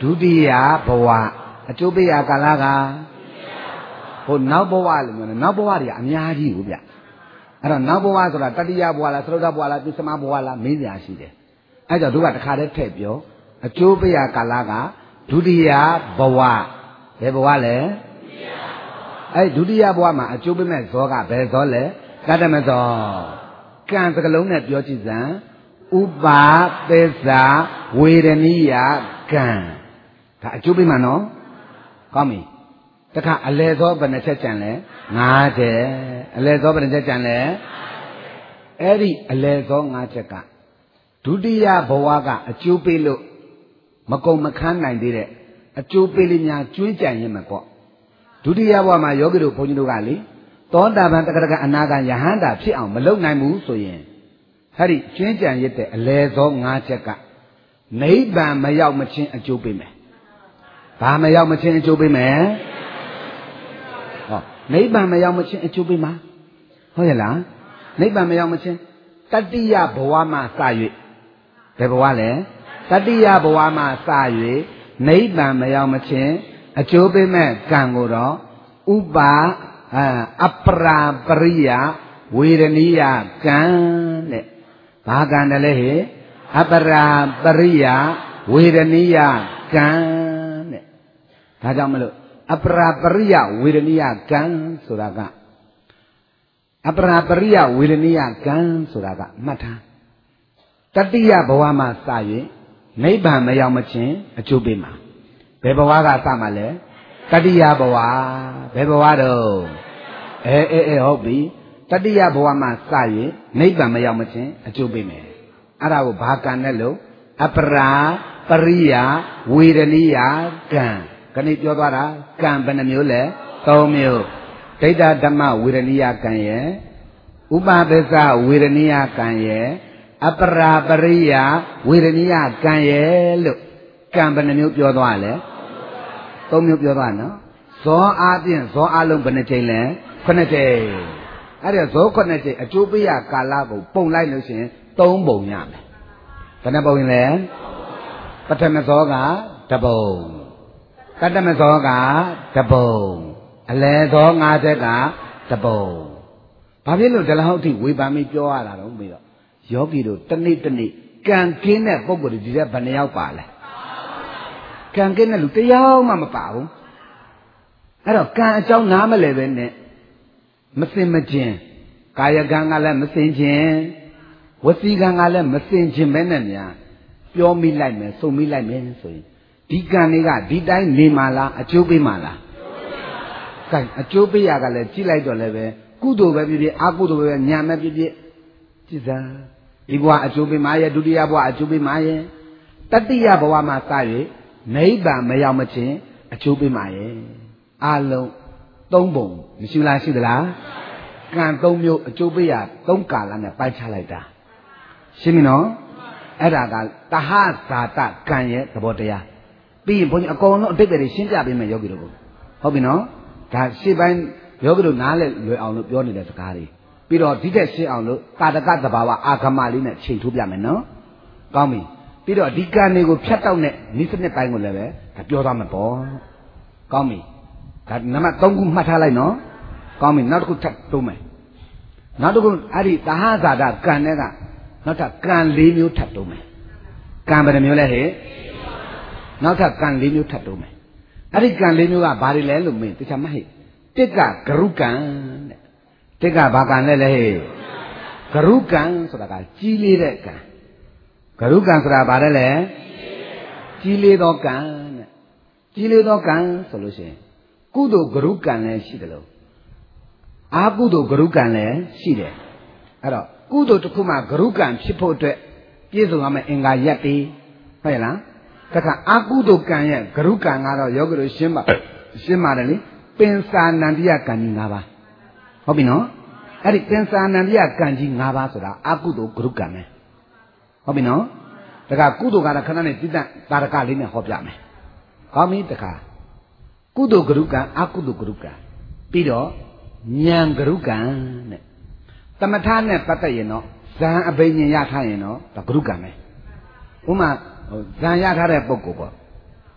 ဒုတိယဘဝအကျိုးပေးရကာလကဟိုနောက်ဘဝလို့ပြောတယ်နောက်ဘဝတွေကအများကြီးကိုဗျအဲ့တော့နောက်ဘဝဆိုတာတတိယဘဝလားသရုပ်ထဘဝလားပစ္စမဘဝလားမေးစရာရှိတယ်အဲ့ကြောင့်တို့ကတခါတည်းထည့်ပြောအကျိုးပေးရကာလကဒုတိယဘဝဘယ်ဘဝလဲအဲ့ဒုတိယဘဝမှာအကျိုးပေးမဲ့ဇောကဘယ်ဇောလဲတတ္တမဇောကံစကလုံးနဲ့ပြောကြည့်စမ်းဥပါသစ္စာဝေဒနိယကံဒါအကျိုးပေးမှာနော်ကောင်းပြီတခါအလဲဇောဘယ်နှချက်ကြံလဲငါးချက်အလဲဇောဘယ်နှချက်ကြံလဲအဲ့ဒီအလဲဇောငါးချက်ကဒုတိယဘဝကအကျိုးပေးလို့မကုံမခန်းနိုင်သေးတဲ့အကျိုးပေးလေးများကျွင်းကြံရင်မပေါ့ဒုတိယဘဝမှာယောဂီတို့ဘုန်းကြီးတို့ကလေသောတာပန်တက္ကရာအနာဂံယဟန္တာဖြစ်အောင်မလုပ်နိုင်ဘူးဆိုရင်အဲ့ဒီကျွင်းကြံရတဲ့အလဲဇောငါးချက်ကနိဗ္ဗာန်မရောက်မချင်းအကျိုးပေးမယ်ဘာမရောက်မချင်းအကျိုးပေးမယ်ဟောနိဗ္ဗာန်မရောက်မချင်းအကျိုးပေးမှာဟုတ်ရဲ့လားနိဗ္ဗာန်မရောက်မချင်းတတိယဘဝမှာစ၍ဘယ်ဘဝလဲတတိယဘဝမှာစ၍နိဗ္ဗာန်မရောက်မချင်းအကျိုးပေးမဲ့ကံကိုတော့ဥပါအပရာပရိယဝေဒနိယကံတဲ့ဘာကံတလဲဟဲ့အပရာပရိယဝေဒနိယကံတဲ့ဒါကြောင့်မလို့အပရာပရိယဝေဒနိယကံဆိုတာကအပရာပရိယဝေဒနိယကံဆိုတာကမှတ်ထားတတိယဘဝမှာစ၍နိဗ္ဗာန်မရောက်မချင်းအကျိုးပေးမှာဘယ်ဘဝကစမှာလဲတတိယဘဝဘယ်ဘဝတော့အဲအဲအဲဟုတ်ပြီတတိယဘဝမှာစ၍နိဗ္ဗာန်မရောက်မချင်းအကျိုးပေးမယ်အဲ့ဒါကိုဘာကံနဲ့လို့အပရာပရိယဝေဒနိယကံခဏပြောသွားတာကံဘယ်နှမျိုးလဲသုံးမျိုးဒိဋ္ဌဓမ္မဝေဒနိယကံရဲ့ဥပပစ္စဝေဒနိယကံရဲ့အပရာပရိယဝေဒနိယကံရဲ့လို့ကံဘယ်နှမျိုးပြောသွားလဲသုံးမျိုးပြောသွားနော်ဇောအားဖြင့်ဇောအလုံးဘယ်နှကြိမ်လဲခုနှစ်ကြိမ်အဲ့ဒါဇောခုနှစ်ကြိမ်အကျိုးပေးရကာလပုံပုံလိုက်လို့ရှိရင်သုံးပုံရမယ်ဘယ်နှပုံရင်လဲပထမဇောကတပုံတတမဇောကတပုံအလဲဇောငါးချက်ကတပုံဘာဖြစ်လို့ဒီလောက်ထိဝေဖန်ပြီးပြောရတာတော့ပြီးတော့ယောဂီတို့တနေ့တနေ့ကံကင်းတဲ့ပုံကိုယ်ဒီတဲ့ဘယ်နှယောက်ပါလဲကံကင်းတဲ့လူတယောက်မှမပါဘူးအဲ့တော့ကံအကြောင်းနားမလဲပဲနဲ့မစင်မကျင်ကာယကံကလည်းမစင်ကျင်ဝစီကံကလည်းမစင်ကျင်ပဲနဲ့များပြောမိလိုက်မယ်စုံမိလိုက်မယ်ဆိုရင်ဒီကံတွေကဒီတိုင်းနေမှာလားအကျိုးပေးမှာလားကဲအကျိုးပေးရကလည်းကြည့်လိုက်တော့လည်းပဲကုသိုလ်ပဲဖြစ်ဖြစ်အကုသိုလ်ပဲညာမဲ့ဖြစ်ဖြစ်ကြည်စားဒီဘဝအကျိုးပေးမှာရဲ့ဒုတိယဘဝအကျိုးပေးမှာရဲ့တတိယဘဝမှာစ၍နိဗ္ဗာန်မရောက်မချင်းအကျိုးပေးမှာရဲ့အလုံးသုံးပုံမရှိလားရှိသလားကံသုံးမျိုးအကျိုးပေးရသုံးကာလနဲ့ပိုင်းခြားလိုက်တာရှင်းပြီနော်အဲ့ဒါကတဟဇာတကံရဲ့သဘောတရားပြီးရင်ဘုန်းကြီးအကုန်လုံးအတိတ်တွေရှင်းပြပေးမယ်ယောဂီတို့ကိုဟုတ်ပြီနော်ဒါရှေ့ပိုင်းယောဂီတို့နားလဲလွယ်အောင်လို့ပြောနေတဲ့စကားတွေပြီးတော့ဒီတက်ရှင်းအောင်လို့ကာတကသဘာဝအာဂမလေးနဲ့ချိန်ထိုးပြမယ်နော်ကောင်းပြီပြီးတော့ဒီကံတွေကိုဖြတ်တောက်တဲ့နိစ္စနှစ်ပိုင်းကိုလည်းပဲဒါပြောသွားမှာပေါ့ကောင်းပြီဒါနံပါတ်သုံးခုမှတ်ထားလိုက်နော်ကောင်းပြီနောက်တစ်ခုထပ်တိုးမယ်နောက်တစ်ခုအဲ့ဒီတဟဇာတကံနဲ့ကနောက်ထပ်ကံ၄မျိုးထပ်တိုးမယ်ကံဘယ်နှမျိုးလဲဟဲ့နောက်ထပ်ကံ၄မျိုးထပ်တိုးမယ်အဲ့ဒီကံ၄မျိုးကဘာတွေလဲလို့မင်းတခြားမဟဲ့တစ်ကဂရုကံတဲ့တစ်ကဘာကံလဲလဲဟဲ့ဂရုကံဆိုတာကကြီးလေးတဲ့ကံဂရုကံဆိုတာဘာလဲလဲကြီးလေးသောကံတဲ့ကြီးလေးသောကံဆိုလို့ရှိရင်ကုသိုလ်ဂရုကံလည်းရှိတယ်လို့အာကုသိုလ်ဂရုကံလည်းရှိတယ်အဲ့တော့ကုသိုလ်တစ်ခုမှဂရုကံဖြစ်ဖို့အတွက်ပြည့်စုံရမယ့်အင်္ဂါရက်တွေဟုတ်ရဲ့လားတခါအာကုသိုလ်ကံရဲ့ဂရုကံကတော့ယောဂီတို့ရှင်းပါရှင်းပါတယ်လေပင်စာနန္တိယကံကြီး၅ပါးဟုတ်ပြီနော်အဲ့ဒီပင်စာနန္တိယကံကြီး၅ပါးဆိုတာအာကုသိုလ်ဂရုကံပဲဟုတ်ပြီနော်တခါကုသိုလ်ကတော့ခဏနဲ့တိတ္တတာရကလေးနဲ့ဟောပြမယ်ဟောပြီတခါကုသိုလ်ဂရုကံအာကုသိုလ်ဂရုကံပြီးတော့ဉာဏ်ဂရုကံတဲ့သမထနဲ့ပတ်သက်ရင်တော့ဇံအဘိညာဉ်ရထားရင်တော့ဒါဂရုကံပဲဥမာဇံရထားတဲ့ပုဂ္ဂိုလ်ပေါ့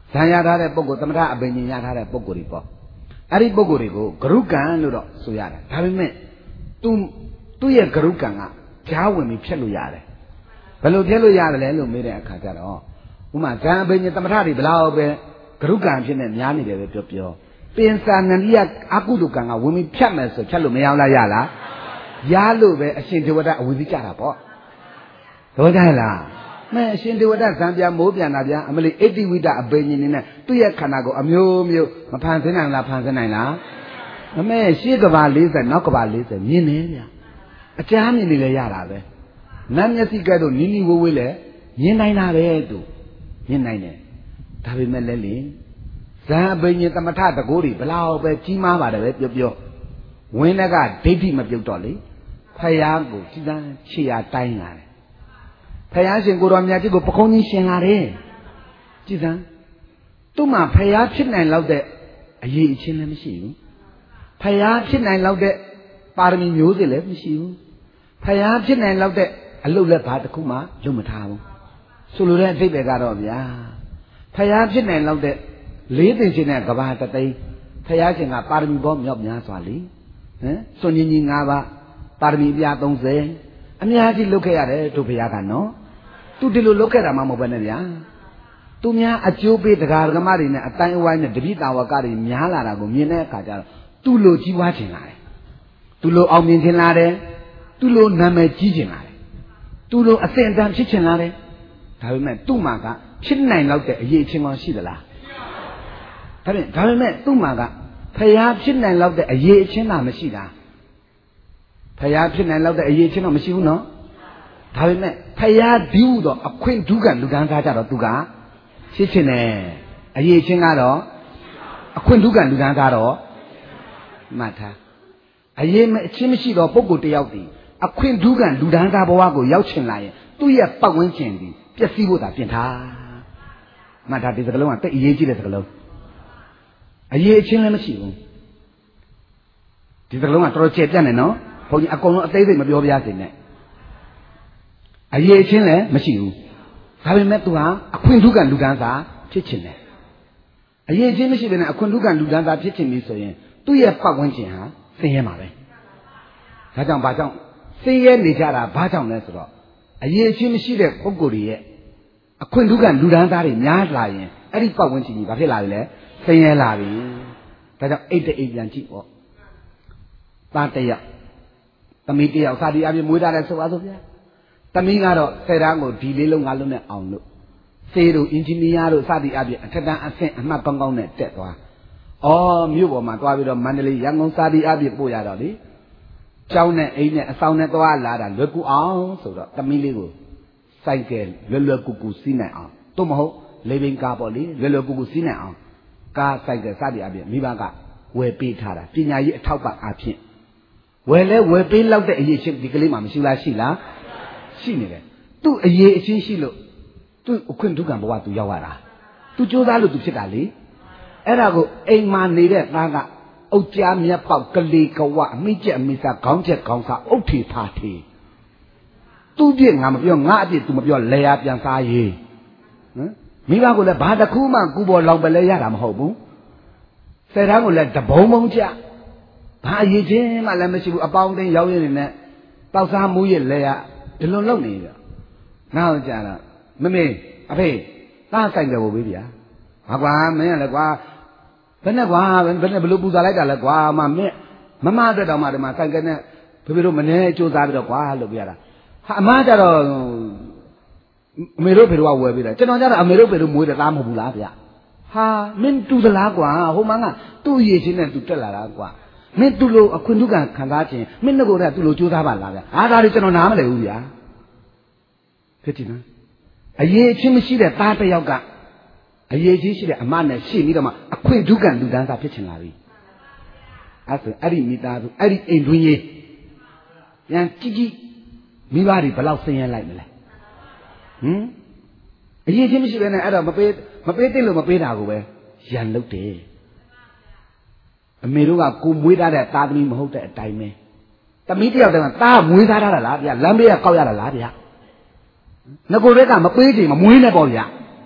ဇံရထားတဲ့ပုဂ္ဂိုလ်သမထအပင်ညရထားတဲ့ပုဂ္ဂိုလ်တွေပေါ့အဲ့ဒီပုဂ္ဂိုလ်တွေကိုဂရုကံလို့တော့ဆိုရတယ်ဒါပေမဲ့သူသူ့ရဲ့ဂရုကံကကြားဝင်ပြီးဖြတ်လို့ရတယ်ဘယ်လိုဖြတ်လို့ရတယ်လဲလို့မေးတဲ့အခါကျတော့ဥမာဇံအပင်ညသမထတွေဘလောက်ပဲဂရုကံဖြစ်နေများနေတယ်ပဲပြောပြောပင်စာနန္ဒီယအကုသိုလ်ကံကဝင်ပြီးဖြတ်မယ်ဆိုဖြတ်လို့မရလားရလားရလို့ပဲအရှင်ဒေဝဒအဝိဇ္ဇကြတာပေါ့တော့ကြလားမဲအရှင်ဒေဝဒဇံပြမိုးပြန်တာဗျာအမလီအဋ္ဌိဝိဒအပိညာဉ်နဲ့သူ့ရဲ့ခန္ဓာကိုအမျိုးမျိုးမဖန်ဆင်းနိုင်လားဖန်ဆင်းနိုင်လားအမဲရှေ့ကဘာ၄၀နောက်ကဘာ၄၀မြင်နေဗျာအကြမ်းမြင်နေလေရတာပဲနတ်မျက်စိကဲတော့နီးနီးဝေးဝေးလေမြင်နိုင်တာပဲသူမြင်နိုင်တယ်ဒါပေမဲ့လည်းလေဇံအပိညာဉ်သမထတကိုးတွေဘလောက်ပဲကြီးမားပါတယ်ပဲပြောပြောဝင်းတဲ့ကဒိဋ္ဌိမပြုတ်တော့လေဖယားကိုကြည်စမ်းခြေရတိုင်းလာတယ်ဖယားရှင်ကိုတော်မြတ်ကြီးကိုပခုံးကြီးရှင်လာတယ်ကြည်စမ်းသူ့မှာဖယားဖြစ်နိုင်လောက်တဲ့အရေးအချင်းလည်းမရှိဘူးဖယားဖြစ်နိုင်လောက်တဲ့ပါရမီမျိုးစစ်လည်းမရှိဘူးဖယားဖြစ်နိုင်လောက်တဲ့အလုပ်လည်းဘာတစ်ခုမှလုပ်မထားဘူးဆိုလိုတဲ့အဓိပ္ပာယ်ကတော့ဗျာဖယားဖြစ်နိုင်လောက်တဲ့လေးသိင်ရှင်တဲ့ကဘာတသိန်းဖယားရှင်ကပါရမီဘောမြောက်များစွာလေဟမ်စွန်ကြီးကြီး၅ပါးပါရမီပြသုံးဆယ်အများကြီးလုပ်ခဲ့ရတယ်တို့ဘုရားကနော်သူဒီလိုလုပ်ခဲ့တာမှမဟုတ်ပဲနဲ့ဗျာသူများအကျိုးပေးတရားဓမ္မတွေနဲ့အတိုင်းအဝိုင်းနဲ့တပိတာဝကတွေများလာတာကိုမြင်တဲ့အခါကျတော့သူ့လိုကြီးပွားခြင်းလာတယ်သူ့လိုအောင်မြင်ခြင်းလာတယ်သူ့လိုနာမည်ကြီးခြင်းလာတယ်သူ့လိုအစင်တန်ဖြစ်ခြင်းလာတယ်ဒါပေမဲ့သူ့မှာကဖြစ်နိုင်လောက်တဲ့အရေးချင်းကောရှိသလားဒါဖြင့်ဒါပေမဲ့သူ့မှာကဖယားဖြစ်နိုင်လောက်တဲ့အရေးအချင်းသာမရှိတာဖယားဖြစ်နိုင်လောက်တဲ့အရေးအချင်းတော့မရှိဘူးနော်ဒါပေမဲ့ဖယားဒီဟုတော့အခွင့်ဒုက္ခလူကန်းစားကြတော့သူကဖြစ်ချင်တယ်အရေးချင်းကတော့အခွင့်ဒုက္ခလူကန်းစားတော့မှတ်ထားအရေးအချင်းမရှိတော့ပုဂ္ဂိုလ်တယောက်တည်းအခွင့်ဒုက္ခလူဒန်းစားဘဝကိုရောက်ချင်လာရင်သူ့ရဲ့ပတ်ဝန်းကျင်ဒီပျက်စီးဖို့သာပြင်ထားမှတ်ထားဒီစကလုံးကတိတ်အရေးကြီးတဲ့စကလုံးအရေးအချင်းလည်းမရှိဘူးဒီစကလုံးကတော်တော်ကျယ်ပြန့်နေနော်ဘုန်းကြီးအကုန်လုံးအသေးစိတ်မပြောပြရစေနဲ့အရေးအချင်းလည်းမရှိဘူးဒါပေမဲ့သူဟာအခွင့်ဒုက္ခလူဒန်းစားဖြစ်ချင်တယ်အရေးအချင်းမရှိဘဲနဲ့အခွင့်ဒုက္ခလူဒန်းစားဖြစ်ချင်ပြီဆိုရင်သူ့ရဲ့ပတ်ဝန်းကျင်ဟာဆင်းရဲမှာပဲဒါကြောင့်ဘာကြောင့်ဆင်းရဲနေကြတာဘာကြောင့်လဲဆိုတော့အရေးအချင်းမရှိတဲ့ပုဂ္ဂိုလ်တွေရဲ့အခွင့်ဒုက္ခလူဒန်းစားတွေများလာရင်အဲ့ဒီပတ်ဝန်းကျင်ကြီးဘာဖြစ်လာပြီလဲဆင်းရဲလာပြီဒါကြောင့်အိတ်တအိတ်ပြန်ကြည့်ပေါ့သားတယောက်သမီးတယောက်စာတီအပြည့်မွေးထားတဲ့ဆိုပါစို့ဗျာသမီးကတော့ဆယ်တန်းကိုဒီလေးလုံးငါးလုံးနဲ့အောင်လို့စေတို့အင်ဂျင်နီယာတို့စာတီအပြည့်အထက်တန်းအဆင့်အမှတ်ကောင်းကောင်းနဲ့တက်သွားအော်မြို့ပေါ်မှာသွားပြီးတော့မန္တလေးရန်ကုန်စာတီအပြည့်ပို့ရတော့လေကျောင်းနဲ့အိမ်နဲ့အဆောင်နဲ့သွားလာတာလွယ်ကူအောင်ဆိုတော့သမီးလေးကိုစိုက်ကဲလွယ်လွယ်ကူကူစီးနိုင်အောင်တို့မဟုတ်လေဘင်းကားပေါ့လေလွယ်လွယ်ကူကူစီးနိုင်အောင်ကားစိုက်ကဲစသည်အပြည့်မိဘကဝယ်ပေးထားတာပညာရေးအထောက်ပံ့အဖြစ်ဝယ်လဲဝယ်ပေးလောက်တဲ့အရေးချင်းဒီကလေးမှမရှိလားရှိလားရှိနေတယ်သူ့အရေးအချင်းရှိလို့သူ့အခွင့်ဒုက္ခဘဝသူရောက်ရတာသူကြိုးစားလို့သူဖြစ်တာလေအဲ့ဒါကိုအိမ်မှာနေတဲ့သားကအုတ်ကြားမြက်ပေါက်ကလေးကဝအမိကျက်အမိစားခေါင်းချက်ခေါင်းစားအုတ်ထီဖာထီသူ့ပြည့်ငါမပြောငါအပြည့် तू မပြောလဲရပြန်စားရေးဟမ်မိဘကလည်းဘာတစ်ခုမှကူပေါ်လောင်ပလဲရတာမဟုတ်ဘူးဆယ်တန်းကိုလည်းတဘုံဘုံကြဘာအရေးချင်းမှလည်းမရှိဘူးအပေါင်းအသင်းရောက်ရင်းနဲ့တောက်စားမူးရလဲရဒီလိုလုပ်နေကြနောက်ကြတော့မမေအဖေသားဆိုင်ကြဖို့ဘေးဗျာဟာကွာမင်းကလည်းကွာဘယ်နဲ့ကွာဘယ်နဲ့ဘလို့ပူဇော်လိုက်တာလဲကွာမမင်းမမအတွက်တောင်မှဒီမှာဆိုင်ကနဲ့ဖေဖေတို့မနေစူးစမ်းပြီးတော့ကွာလို့ပြရတာဟာအမကြတော့အမေတို့ဖေတို့ကဝယ်ပြီးတယ်ကျွန်တော်ကြတော့အမေတို့ဖေတို့မွေးတဲ့သားမဟုတ်ဘူးလားဗျဟာမင်းတူသလားကွာဟိုမှကသူ့ရည်ချင်းနဲ့သူတက်လာတာကွာမင်းသူ့လိုအခွင့်ဒုက္ခခံစားခြင်းမင်းငကိုယ်ကသူ့လိုကြိုးစားပါလားဗျဟာဒါတွေကျွန်တော်နားမလည်ဘူးဗျာဖြစ်ချင်နော်အရေးအချင်းမရှိတဲ့သားတစ်ယောက်ကအရေးကြီးရှိတဲ့အမနဲ့ရှေ့ပြီးတော့မှအခွင့်ဒုက္ခလူဒန်းစားဖြစ်ချင်လာပြီအဲ့ဆိုအဲ့ဒီမိသားစုအဲ့ဒီအိမ်တွင်းကြီးပြန်ကြည့်ကြည့်မိဘတွေဘယ်လောက်ဆင်းရဲလိုက်မလဲဟမ်အရေးချင်းမရှိဘဲနဲ့အဲ့တော့မပေးမပေးသိလို့မပေးတာကိုပဲရန်လုပ်တယ်အမေတို့ကကိုမွေးထားတဲ့သားသမီးမဟုတ်တဲ့အတိုင်းပဲသမီးတယောက်တည်းကသားမွေးထားတာလားဗျာလမ်းဘေးကကောက်ရတာလားဗျာငကိုတွေကမပေးချင်မမွေးနဲ့ပေါ့ဗျာ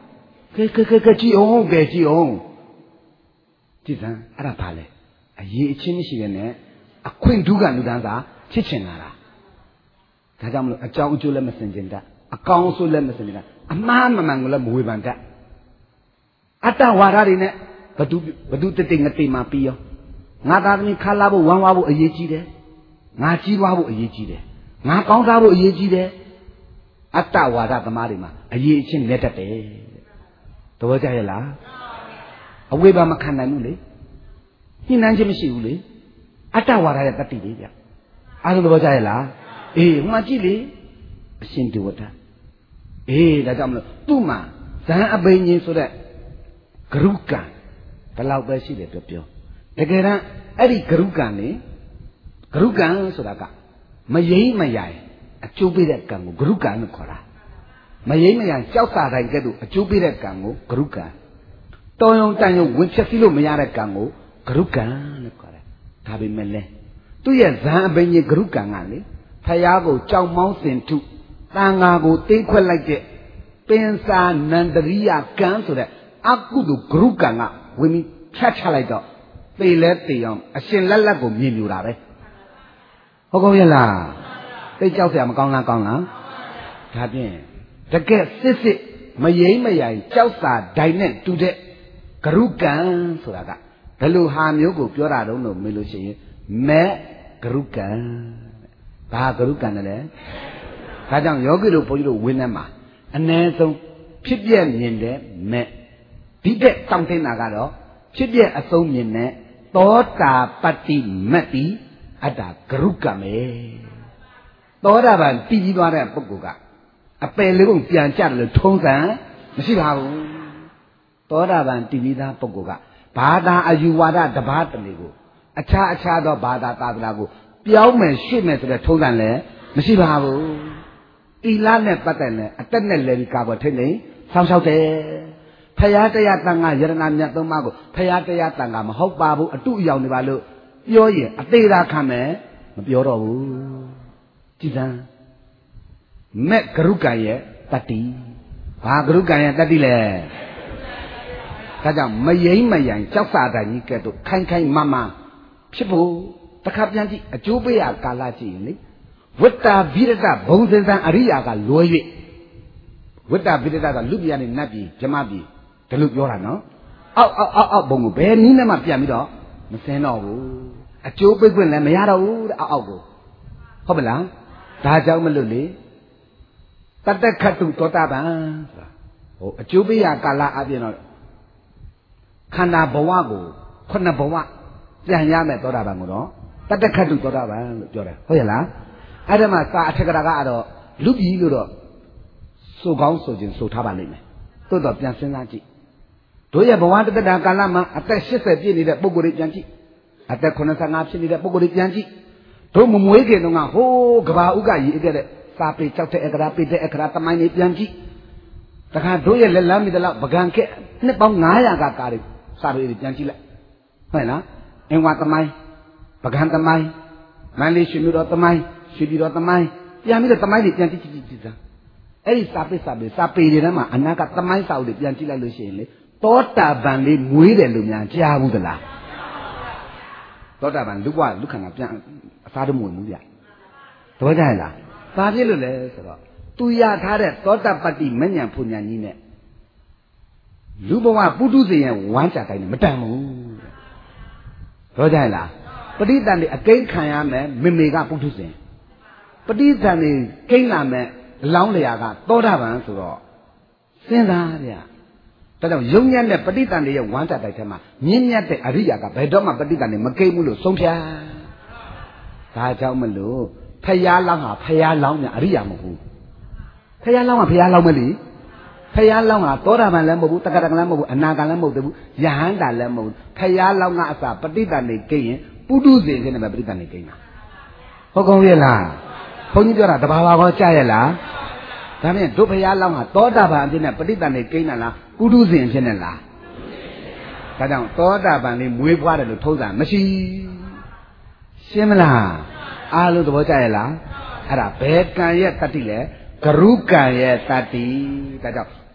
ကဲကဲကဲကဲကြည့်အောင်ကဲကြည့်အောင်ကြည့်စမ်းအဲ့ဒါဘာလဲအရေးအချင်းမရှိရဲ့နဲ့အခွင့်ဒုက္ခလူတန်းစာဖြစ်ချင်လာတာဒါကြောင့်မလို့အကြောင်းအကျိုးလည်းမစင်ကြင်တတ်အကောင်းဆိုးလည်းမစင်ကြင်တတ်အမှားမမှန်ကိုလည်းမဝေဖန်တတ်အတ္တဝါဒတွေနဲ့ဘဒုဘဒုတတိငတိမှာပြီးရောငါသားသမီးခါလာဖို့ဝမ်းဝါဖို့အရေးကြီးတယ်ငါကြီးွားဖို့အရေးကြီးတယ်ငါကောင်းစားဖို့အရေးကြီးတယ်အတ္တဝါဒသမားတွေမှာအရေးအချင်းလက်တတ်တယ်သဘောကျရဲ့လားအဝေဘာမခံနိုင်ဘူးလေညှိနှိုင်းခြင်းမရှိဘူးလေအတ္တဝါဒရဲ့တတိလေးဗျအားလုံးသဘောကျရဲ့လားအေးဟိုမှာကြည့်လေအရှင်ဒေဝတာအေးဒါကြောင့်မလို့သူ့မှာဇန်အပိန်ကြီးဆိုတဲ့ဂရုကံဘယ်လောက်ပဲရှိတယ်ပြောပြောတကယ်တမ်းအဲ့ဒီဂရုကံလေဂရုကံဆိုတာကမယိမ့်မယိုင်အကျိုးပေးတဲ့ကံကိုဂရုကံလို့ခေါ်တာမယိမ့်မယိုင်ကြောက်စာတိုင်းကဲ့သို့အကျိုးပေးတဲ့ကံကိုဂရုကံတော်ရုံတန်ရုံဝင်ဖြက်စီးလို့မရတဲ့ကံကိုဂရုကံလို့ခေါ်တယ်ဒါပေမဲ့လဲသူ့ရဲ့ဇန်အပိန်ကြီးဂရုကံကလေဖယားကိုကြောက်မောင်းစင်ထုတန်ဃာကိုတင်းခွက်လိုက်တဲ့ပင်စာနန္တရိယကံဆိုတဲ့အကုသိုလ်ဂရုကံကဝင်ပြီးဖြတ်ချလိုက်တော့သေလဲသေအောင်အရှင်လက်လက်ကိုမြင်မြူတာပဲဟုတ်ကောရဲ့လားသိကြောက်စရာမကောင်းလားကောင်းလားဒါဖြင့်တကယ်စစ်စစ်မယိမ့်မယိုင်ကြောက်စာဒိုင်နဲ့တူတဲ့ဂရုကံဆိုတာကဘယ်လိုဟာမျိုးကိုပြောတာတုံးလို့မေးလို့ရှိရင်မဲ့ဂရုကံဘာဂရုကံလဲဒါကြောင့်ယောဂီတို့ဘုန်းကြီးတို့ဝင်းထဲမှာအ ਨੇ ဆုံးဖြစ်ပြမြင်တဲ့မဲ့ဒီတဲ့တောင်းတင်တာကတော့ဖြစ်ပြအဆုံးမြင်တဲ့သောတာပတ္တိမတ်တိအတ္တဂရုကံပဲသောတာပန်တည်ပြီးသွားတဲ့ပုဂ္ဂိုလ်ကအပယ်လေးကုန်ပြန်ကြတယ်လို့ထုံးစံမရှိပါဘူးသောတာပန်တည်ပြီးသားပုဂ္ဂိုလ်ကဘာသာအယူဝါဒတပါးတလေကိုအခြားအခြားသောဘာသာသာသနာကိုပြောင်းမယ်ရွှေ့မယ်ဆိုတဲ့ထုံးစံလည်းမရှိပါဘူးသီလနဲ့ပတ်သက်တယ်အတက်နဲ့လည်းဒီကာကွယ်ထိတ်နေဆောင်းလျှောက်တယ်ဖရာတရားတန်ခါယရဏမြတ်သုံးပါးကိုဖရာတရားတန်ခါမဟုတ်ပါဘူးအတုအယောင်နေပါလို့ပြောရင်အသေးသာခံမယ်မပြောတော့ဘူးကြည်စမ်းမဲ့ဂရုကံရဲ့တတ္တိဘာဂရုကံရဲ့တတ္တိလဲဒါကြောင့်မယိမ့်မယိုင်ကြောက်စာတိုင်းကြီးကဲ့သို့ခိုင်ခိုင်မမဖြစ်ဖို့တစ်ခါပြန်ကြည့်အကျိုးပေးရကာလကြည့်ရင်လေဝတ္တာဗိရတဘုံစင်စံအရိယာကလွယ်၍ဝတ္တာဗိရတကလူပြည်ကနေနတ်ပြည်ဇမပြည်ဒါလို့ပြောတာနော်အောက်အောက်အောက်အောက်ဘုံကိုဘယ်နည်းနဲ့မှပြန်ပြီးတော့မစင်းတော့ဘူးအကျိုးပေးခွင့်လည်းမရတော့ဘူးတဲ့အောက်အောက်ကိုဟုတ်ပလားဒါကြောင့်မလို့လေတတ္တခတ္တုသောတာပန်ဆိုတာဟိုအကျိုးပေးရကာလအပြင်တော့ခန္ဓာဘဝကိုခုနှစ်ဘဝပြန်ရမယ်သောတာပန်ကိုတော့တတ္တခတ္တုသောတာပန်လို့ပြောတယ်ဟုတ်ရဲ့လားအဲ့ဒါမှစာအထက်ကရာကတော့လူပြည်လို့တော့ဆိုကောင်းဆိုခြင်းဆိုထားပါလိမ့်မယ်သို့တော့ပြန်စဉ်းစားကြည့်တို့ရဲ့ဘဝတတ္တကာလမှာအသက်၈၀ပြည့်နေတဲ့ပုဂ္ဂိုလ်တွေပြန်ကြည့်အသက်၇၅ဖြစ်နေတဲ့ပုဂ္ဂိုလ်တွေပြန်ကြည့်တို့မမွေးခင်တုန်းကဟိုးကဘာဥကရည်တဲ့စာပေကြောက်တဲ့အခရာပေတဲ့အခရာတမိုင်းတွေပြန်ကြည့်တခါတို့ရဲ့လက်လမ်းမိတဲ့လောက်ပကံခက်နှစ်ပေါင်း၅ရာကကားတွေစာပေတွေပြန်ကြည့်လိုက်ဟုတ်လားအင်ဝါတမိုင်းပကံတမိုင်းမန္တလေးရွှေမြို့တော်တမိုင်းရွှေပြည်တော်တမိုင်းပြန်ပြီးတော့တမိုင်းတွေပြန်ကြည့်ကြည့်ကြည့်စမ်းအဲ့ဒီစာပေစာပေစာပေတွေထဲမှာအနာကတမိုင်းစာအုပ်တွေပြန်ကြည့်လိုက်လို့ရှိရင်လေသောတာပန်လေးမွေးတယ်လို့များကြားဘူးသလားသောတာပန်လူဘဝလူခန္ဓာပြန်အစားတမွေဘူးဗျသဘောကျရဲ့လားဘာဖြစ်လို့လဲဆိုတော့သူရထားတဲ့သောတာပတ္တိမဉ္ဇဉ်ဖူဉ္ဇဉ်ကြီးနဲ့လူဘဝပုထုဇဉ်ရဲ့ဝမ်းကြတိုင်းနဲ့မတန်ဘူးသဘောကျရဲ့လားပဋိသန္ဓေအကိန်းခံရမယ်မေမေကပုထုဇဉ်ပဋိသန္ဓေကိန်းလာမယ်အလောင်းလျာကသောတာပန်ဆိုတော့စဉ်းစားဗျာဒါကြောင့်ယုံညံ့တဲ့ပဋိသန္ဓေရဲ့ဝမ်းကြတိုင်းထဲမှာမြင့်မြတ်တဲ့အရိယာကဘယ်တော့မှပဋိသန္ဓေမကိန်းဘူးလို့ဆုံးဖြတ်ဒါကြောင့်မလို့ဖယားလောင်းဟာဖယားလောင်းညာအရိယာမဟုတ်ဘူးဖယားလောင်းကဖယားလောင်းမလို့ဖယားလောင်းကသောတာပန်လည်းမဟုတ်ဘူးတက္ကရာလည်းမဟုတ်ဘူးအနာဂံလည်းမဟုတ်ဘူးယဟန္တာလည်းမဟုတ်ဘူးဖယားလောင်းကအစပဋိသန္ဓေကိန်းရင်ပုထုဇဉ်ဖြစ်နေမှာပဋိသန္ဓေကိန်းတာဟုတ်ကောင်းရဲ့လားဘုန်းကြီးပြောတာတဘာဘာကောကြားရဲ့လားဒါဖြင့်ဒုဖယားလောင်းကသောတာပန်အဖြစ်နဲ့ပဋိသန္ဓေကိန်းတာလားပုထုဇဉ်ဖြစ်နေလားဒါကြောင့်သောတာပန်လေးမွေးဖွားတယ်လို့ထုံးစံမရှိရှင်းမလားအားလုံးသဘောကျရဲ့လားအဲ့ဒါဘယ်ကံရဲ့တတ္တိလဲဂရုကံရဲ့တတ္တိဒါကြောင့်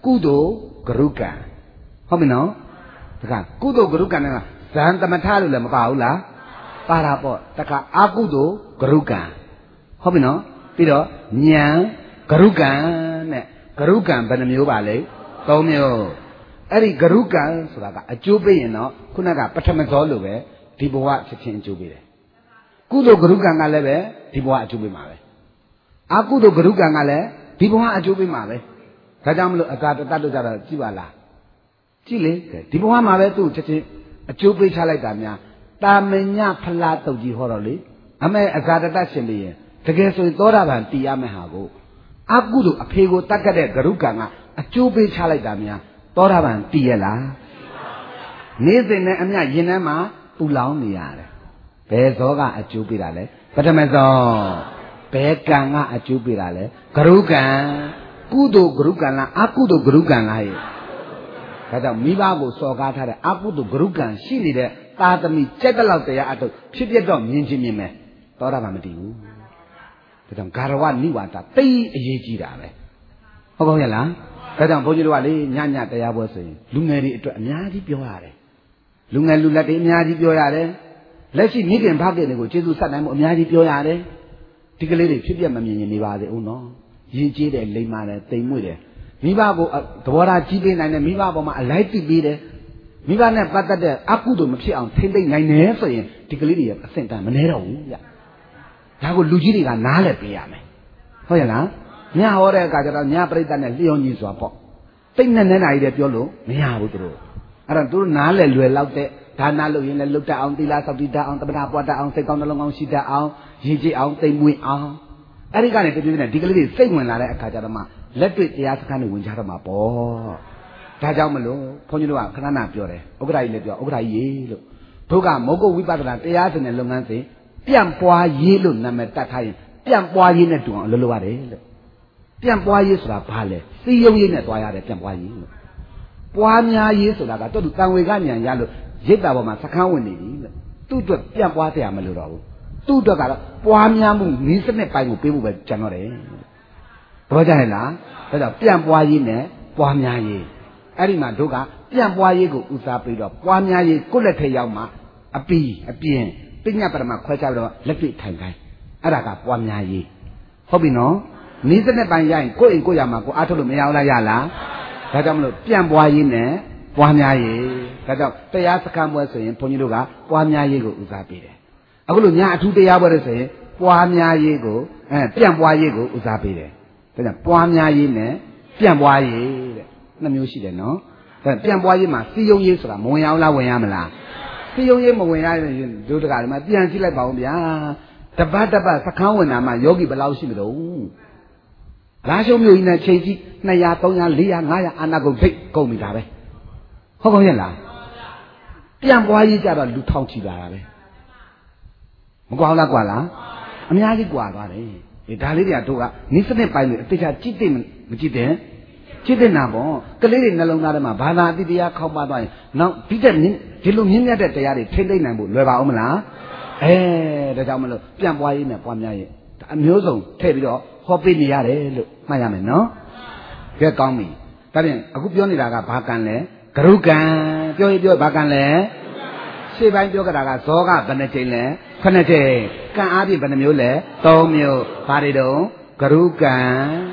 ကုသိုလ်ဂရုကံဟုတ်ပြီနော်တခါကုသိုလ်ဂရုကံကဇန်သမထလို့လည်းမပါဘူးလားပါတာပေါ့တခါအကုသိုလ်ဂရုကံဟုတ်ပြီနော်ပြီးတော့ဉာဏ်ဂရုကံနဲ့ဂရုကံဘယ်နှမျိုးပါလဲသုံးမျိုးအဲ့ဒီဂရုကံဆိုတာကအကျိုးပေးရင်တော့ခုနကပထမဇောလိုပဲဒီဘဝဖြစ်ချင်းအကျိုးပေးတယ်ကုသိုလ်ဂရုကံကလည်းပဲဒီဘဝအကျိုးပေးမှာပဲအကုသိုလ်ဂရုကံကလည်းဒီဘဝအကျိုးပေးမှာပဲဒါကြောင့်မလို့အကာတတတို့ကြတော့ကြည့်ပါလားကြည့်လေဒီဘဝမှာပဲသူ့ချက်ချင်းအကျိုးပေးချလိုက်တာများတာမညဖလားတုတ်ကြီးဟောတော့လေအမေအကာတတရှင်ပြီးရင်တကယ်ဆိုရင်သောတာပန်တည်ရမယ့်ဟာကိုအကုသိုလ်အဖေကိုတတ်ခဲ့တဲ့ဂရုကံကအကျိုးပေးချလိုက်တာများသောတာပန်တည်ရလားနေ့စဉ်နဲ့အမျှရင်ထဲမှာပူလောင်နေရတယ်ဘယ်ဇောကအကျိုးပေးတာလဲပထမဇောဘယ်ကံကအကျိုးပေးတာလဲဂရုကံကုသိုလ်ဂရုကံလားအကုသိုလ်ဂရုကံလားဟဲ့ဒါကြောင့်မိဘကိုစော်ကားထားတဲ့အကုသိုလ်ဂရုကံရှိနေတဲ့သာသမီကြက်တလောက်တရားအထုတ်ဖြစ်ပြတော့မြင်ချင်းမြင်မယ်သောတာပန်မတည်ဘူးဒါကြောင့်ဂါရဝနိဝါဒသိအရေးကြီးတာပဲဟုတ်ကောင်းရလားဒါကြောင့်ဘုန်းကြီးတို့ကလေညညတရားပွဲဆိုရင်လူငယ်တွေအတွက်အများကြီးပြောရတယ်လူငယ်လူလက်တွေအများကြီးပြောရတယ်လက်ရှိမိခင်ဖခင်တွေကိုကျေးဇူးဆက်နိုင်မှုအများကြီးပြောရတယ်ဒီကလေးတွေဖြစ်ပြမမြင်ရင်နေပါစေဦးနော်ရည်ကြီးတယ်လိမ္မာတယ်တိမ်မွေ့တယ်မိဘကိုသဘောထားကြီးပေးနိုင်တယ်မိဘပေါ်မှာအလိုက်တိပေးတယ်မိဘနဲ့ပတ်သက်တဲ့အကုသိုလ်မဖြစ်အောင်ထိမ့်သိမ့်နိုင်တယ်ဆိုရင်ဒီကလေးတွေရဲ့အဆင့်တန်းမနှဲတော့ဘူးဗျဒါကိုလူကြီးတွေကနားလည်ပေးရမယ်ဟုတ်ရဲ့လားညဟောတဲ့အခါကျတော့ညပရိသတ်နဲ့လျော်ညီစွာပေါ့တိတ်နဲ့နဲ့နိုင်တယ်ပြောလို့မရဘူးသူတို့အဲ့တော့သူတို့နားလည်လွယ်လောက်တဲ့ဒါနလုပ်ရင်လည်းလုတ်တတ်အောင်သီလစောင့်တည်တတ်အောင်တပ္ပနာပွားတတ်အောင်စိတ်ကောင်းနှလုံးကောင်းရှိတတ်အောင်ရည်ကြည်အောင်သိမ်မွေ့အောင်အဲ့ဒီကနေတပြည့်ပြည့်နဲ့ဒီကလေးတွေစိတ်ဝင်လာတဲ့အခါကျတော့မှလက်တွေ့တရားစခန်းတွေဝင်ကြတော့မှာပေါ့ဒါကြောင့်မလို့ဘုန်းကြီးတို့ကခဏနာပြောတယ်ဥက္ကဋ္ဌကြီးလည်းပြောဥက္ကဋ္ဌကြီးရေလို့တို့ကမောဂုတ်ဝိပဿနာတရားစင်တဲ့လုပ်ငန်းစဉ်ပြန့်ပွားရေးလို့နာမည်တတ်ထားရင်ပြန့်ပွားရေးနဲ့တူအောင်လုပ်လို့ရတယ်လို့ပြန့်ပွားရေးဆိုတာဘာလဲစီယုံရေးနဲ့တွားရတယ်ပြန့်ပွားရေးလို့ပွားများရေးဆိုတာကတော့သူတန်ဝေကဉာဏ်ရလို့ရိပ်တာပေါ်မှာစခန်းဝင်နေပြီလို့သူ့အတွက်ပြန့်ပွားတရားမလို့တော့ဘူးသူ့အတွက်ကတော့ပွားများမှုနည်းစနစ်ပိုင်းကိုပေးဖို့ပဲကြံတော့တယ်တော့ကြရလားဒါကြောင့်ပြန့်ပွားရေးနဲ့ပွားများရေးအဲ့ဒီမှာတို့ကပြန့်ပွားရေးကိုဦးစားပေးတော့ပွားများရေးကိုယ့်လက်ထဲရောက်မှအပီးအပြင်းပညာပရမခွဲခြားပြီးတော့လက်တွေ့ထိုင်ခိုင်းအဲ့ဒါကပွားများရေးဟုတ်ပြီနော်နည်းစနစ်ပိုင်းရရင်ကိုယ့်အိမ်ကိုယ့်ရမှာကိုအားထုတ်လို့မရဘူးလားရလားဒါကြောင့်မလို့ပြန့်ပွားရေးနဲ့ပွားများရေးဒါကြောင့်တရားစခန်းပွဲဆိုရင်ဘုန်းကြီးတို့ကပွားများရေးကိုဦးစားပေးတယ်အခုလို့ညာအထူးတရားပွဲလို့ဆိုရင်ပွားများရေးကိုအဲပြန့်ပွားရေးကိုဦးစားပေးတယ်ဒါကြောင့်ပွားများရေးနဲ့ပြန့်ပွားရေးတဲ့နှစ်မျိုးရှိတယ်နော်အဲပြန့်ပွားရေးမှာစီယုံရေးဆိုတာမဝင်ရအောင်လားဝင်ရမလားစီယုံရေးမဝင်ရရင်တို့တကလည်းမပြန်ကြည့်လိုက်ပါဦးဗျာတပတ်တပတ်စခန်းဝင်တာမှယောဂီဘယ်လောက်ရှိမလို့လာရှုံမျိုးကြီးနဲ့ချိန်ကြည့်နှစ်ရာသုံးရာလေးရာငါးရာအာနာကုန်ဖိတ်ကုန်ပြီဒါပဲဟုတ်ကောင်းရဲ့လားပြန်ပွားရေးကြတော့လူထောင်ချီလာတာပဲမကွာလားကွာလားအများကြီးကွာသွားတယ်ဒီဒါလေးတွေကတို့ကနိစ္စနဲ့ပိုင်းလို့အတိအကျကြည့်သိမကြည့်တဲ့ကြည့်တဲ့နာပေါ့ကလေးတွေနှလုံးသားထဲမှာဘာသာအတိတရားခောက်ပါသွားရင်နောက်ဒီတဲ့ဒီလိုမြင့်မြတ်တဲ့တရားတွေထိမ့်သိမ့်နိုင်ဖို့လွယ်ပါအောင်မလားအဲဒါကြောင့်မလို့ပြန်ပွားရေးနဲ့ပွားများရေးအမျိုးစုံထည့်ပြီးတော့ဟောပေးနေရတယ်လို့မှတ်ရမယ်နော်ကဲကောင်းပြီဒါဖြင့်အခုပြောနေတာကဘာကံလဲဂရုကံပြောရင်ပြောဘာကံလဲရှေ့ပိုင်းပြောကြတာကဇောကဘယ်နှချိန်လဲခုနှစ်ချိန်ကံအားဖြင့်ဘယ်နှမျိုးလဲသုံးမျိုးဘာတွေတုံးဂရုကံ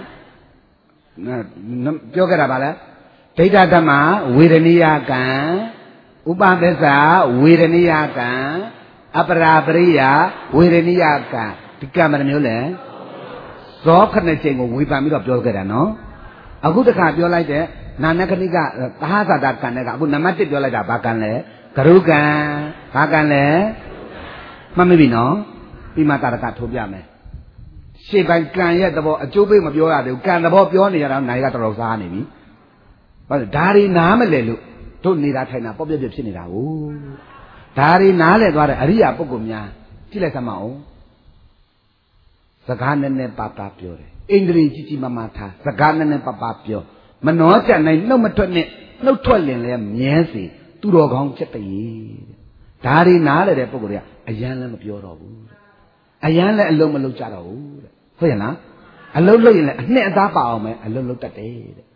ပြောကြတာဗါလဲဒိဋ္ဌဓမ္မဝေဒနိယကံဥပသစ္စာဝေဒနိယကံအပရာပရိယဝေဒနိယကံဒီကံဘယ်နှမျိုးလဲဇောခုနှစ်ချိန်ကိုဝေဖန်ပြီးတော့ပြောခဲ့တာနော်အခုတခါပြောလိုက်တဲ့နာနကနိကသဟဇာတကံနဲ့ကအခုနံပါတ်တစ်ပြောလိုက်တာဘာကံလဲဂရုကံဘာကံလဲမှတ်မိပြီနော်ပြီးမှတာရကထိုးပြမယ်ရှေ့ပိုင်းကံရဲ့သဘောအကျိုးပေးမပြောရသေးဘူးကံသဘောပြောနေရတာနိုင်ကတော်တော်စားနေပြီဘာလို့ဒါတွေနားမလဲလို့တို့နေတာထိုင်တာပေါ့ပြပြဖြစ်နေတာ哦ဒါတွေနားလဲသွားတဲ့အရိယာပုဂ္ဂိုလ်များကြည့်လိုက်စမ်းမအောင်စကားနဲ့နဲ့ပါပါပြောတယ်အင်္ဂလိပ်ကြီးကြီးမားမားထားစကားနဲ့နဲ့ပါပါပြောမနှောကြနိုင်နှုတ်မထွက်နဲ့နှုတ်ထွက်လင်လဲမြဲစီသူတော်ကောင်းချက်တည်းဒါတွေနားလဲတဲ့ပုဂ္ဂိုလ်တွေကအယံလည်းမပြောတော့ဘူးအယံလည်းအလုံးမလုံးကြတော့ဘူးတဲ့ဟုတ်ရဲ့လားအလုံးလုံးရင်လည်းအနှစ်အသားပါအောင်ပဲအလုံးလုံးတတ်တယ်တဲ့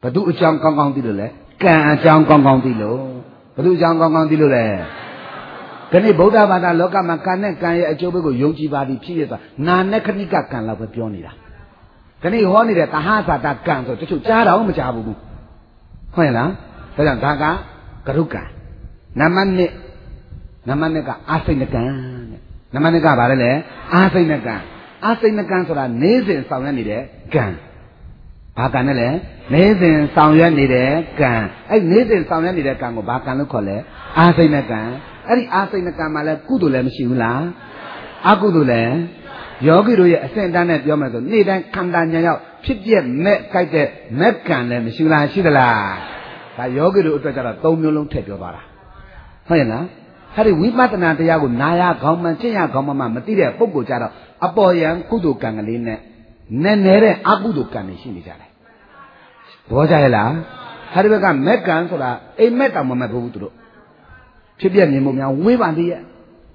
ဘသူအကြောင်းကောင်းကောင်းသိလို့လဲကံအကြောင်းကောင်းကောင်းသိလို့ဘသူအကြောင်းကောင်းကောင်းသိလို့လဲဒီနေ့ဗုဒ္ဓဘာသာလောကမှာကံနဲ့ကံရဲ့အကျိုးပေးကိုယုံကြည်ပါသည်ဖြစ်ရသွားနာနဲ့ခဏိကကံလောက်ပဲပြောနေတာဒီနေ့ဟောနေတဲ့တဟဇာတကံဆိုတချို့ကြားတော့မကြားဘူးဟုတ်ရဲ့လားဒါကြောင့်ဒါကကရုကံနံပါတ်နှစ်နံပါတ်နှစ်ကအာစိဏကံတဲ့နံပါတ်နှစ်ကဘာလဲလဲအာစိဏကံအာစိဏကံဆိုတာနေစဉ်ဆောင်ရွက်နေတဲ့ကံဘာကံနဲ့လဲနေစဉ်ဆောင်ရွက်နေတဲ့ကံအဲ့နေစဉ်ဆောင်ရွက်နေတဲ့ကံကိုဘာကံလို့ခေါ်လဲအာစိဏကံအဲ့ဒီအာစိဏကံမှာလဲကုသိုလ်လည်းမရှိဘူးလားအကုသိုလ်လည်းယောဂီတို့ရဲ့အစဉ်တန်းနဲ့ပြောမယ်ဆိုနေ့တိုင်းခန္ဓာဉာဏ်ရောက်ဖြစ်ပြက်မဲ့ကြိုက်တဲ့မက်ကံလည်းမရှိလားရှိသလားဒါယောဂီတို့အတွက်ကျတော့သုံးမျိုးလုံးထည့်ပြောသွားတာဟုတ်ရဲ့လားအဲ့ဒီဝိပဿနာတရားကိုနာရခေါင်းမှန်ကျင့်ရခေါင်းမှန်မသိတဲ့ပုဂ္ဂိုလ်ကြတော့အပေါ်ယံကုသိုလ်ကံကလေးနဲ့နည်းနည်းတဲ့အကုသိုလ်ကံတွေရှိနေကြတယ်သဘောကျရဲ့လားအဲ့ဒီဘက်ကမက်ကံဆိုတာအိမ်မက်တောင်မမက်ဘူးသူတို့ဖြစ်ပြမြင်မှုများဝေးပါသေးရဲ့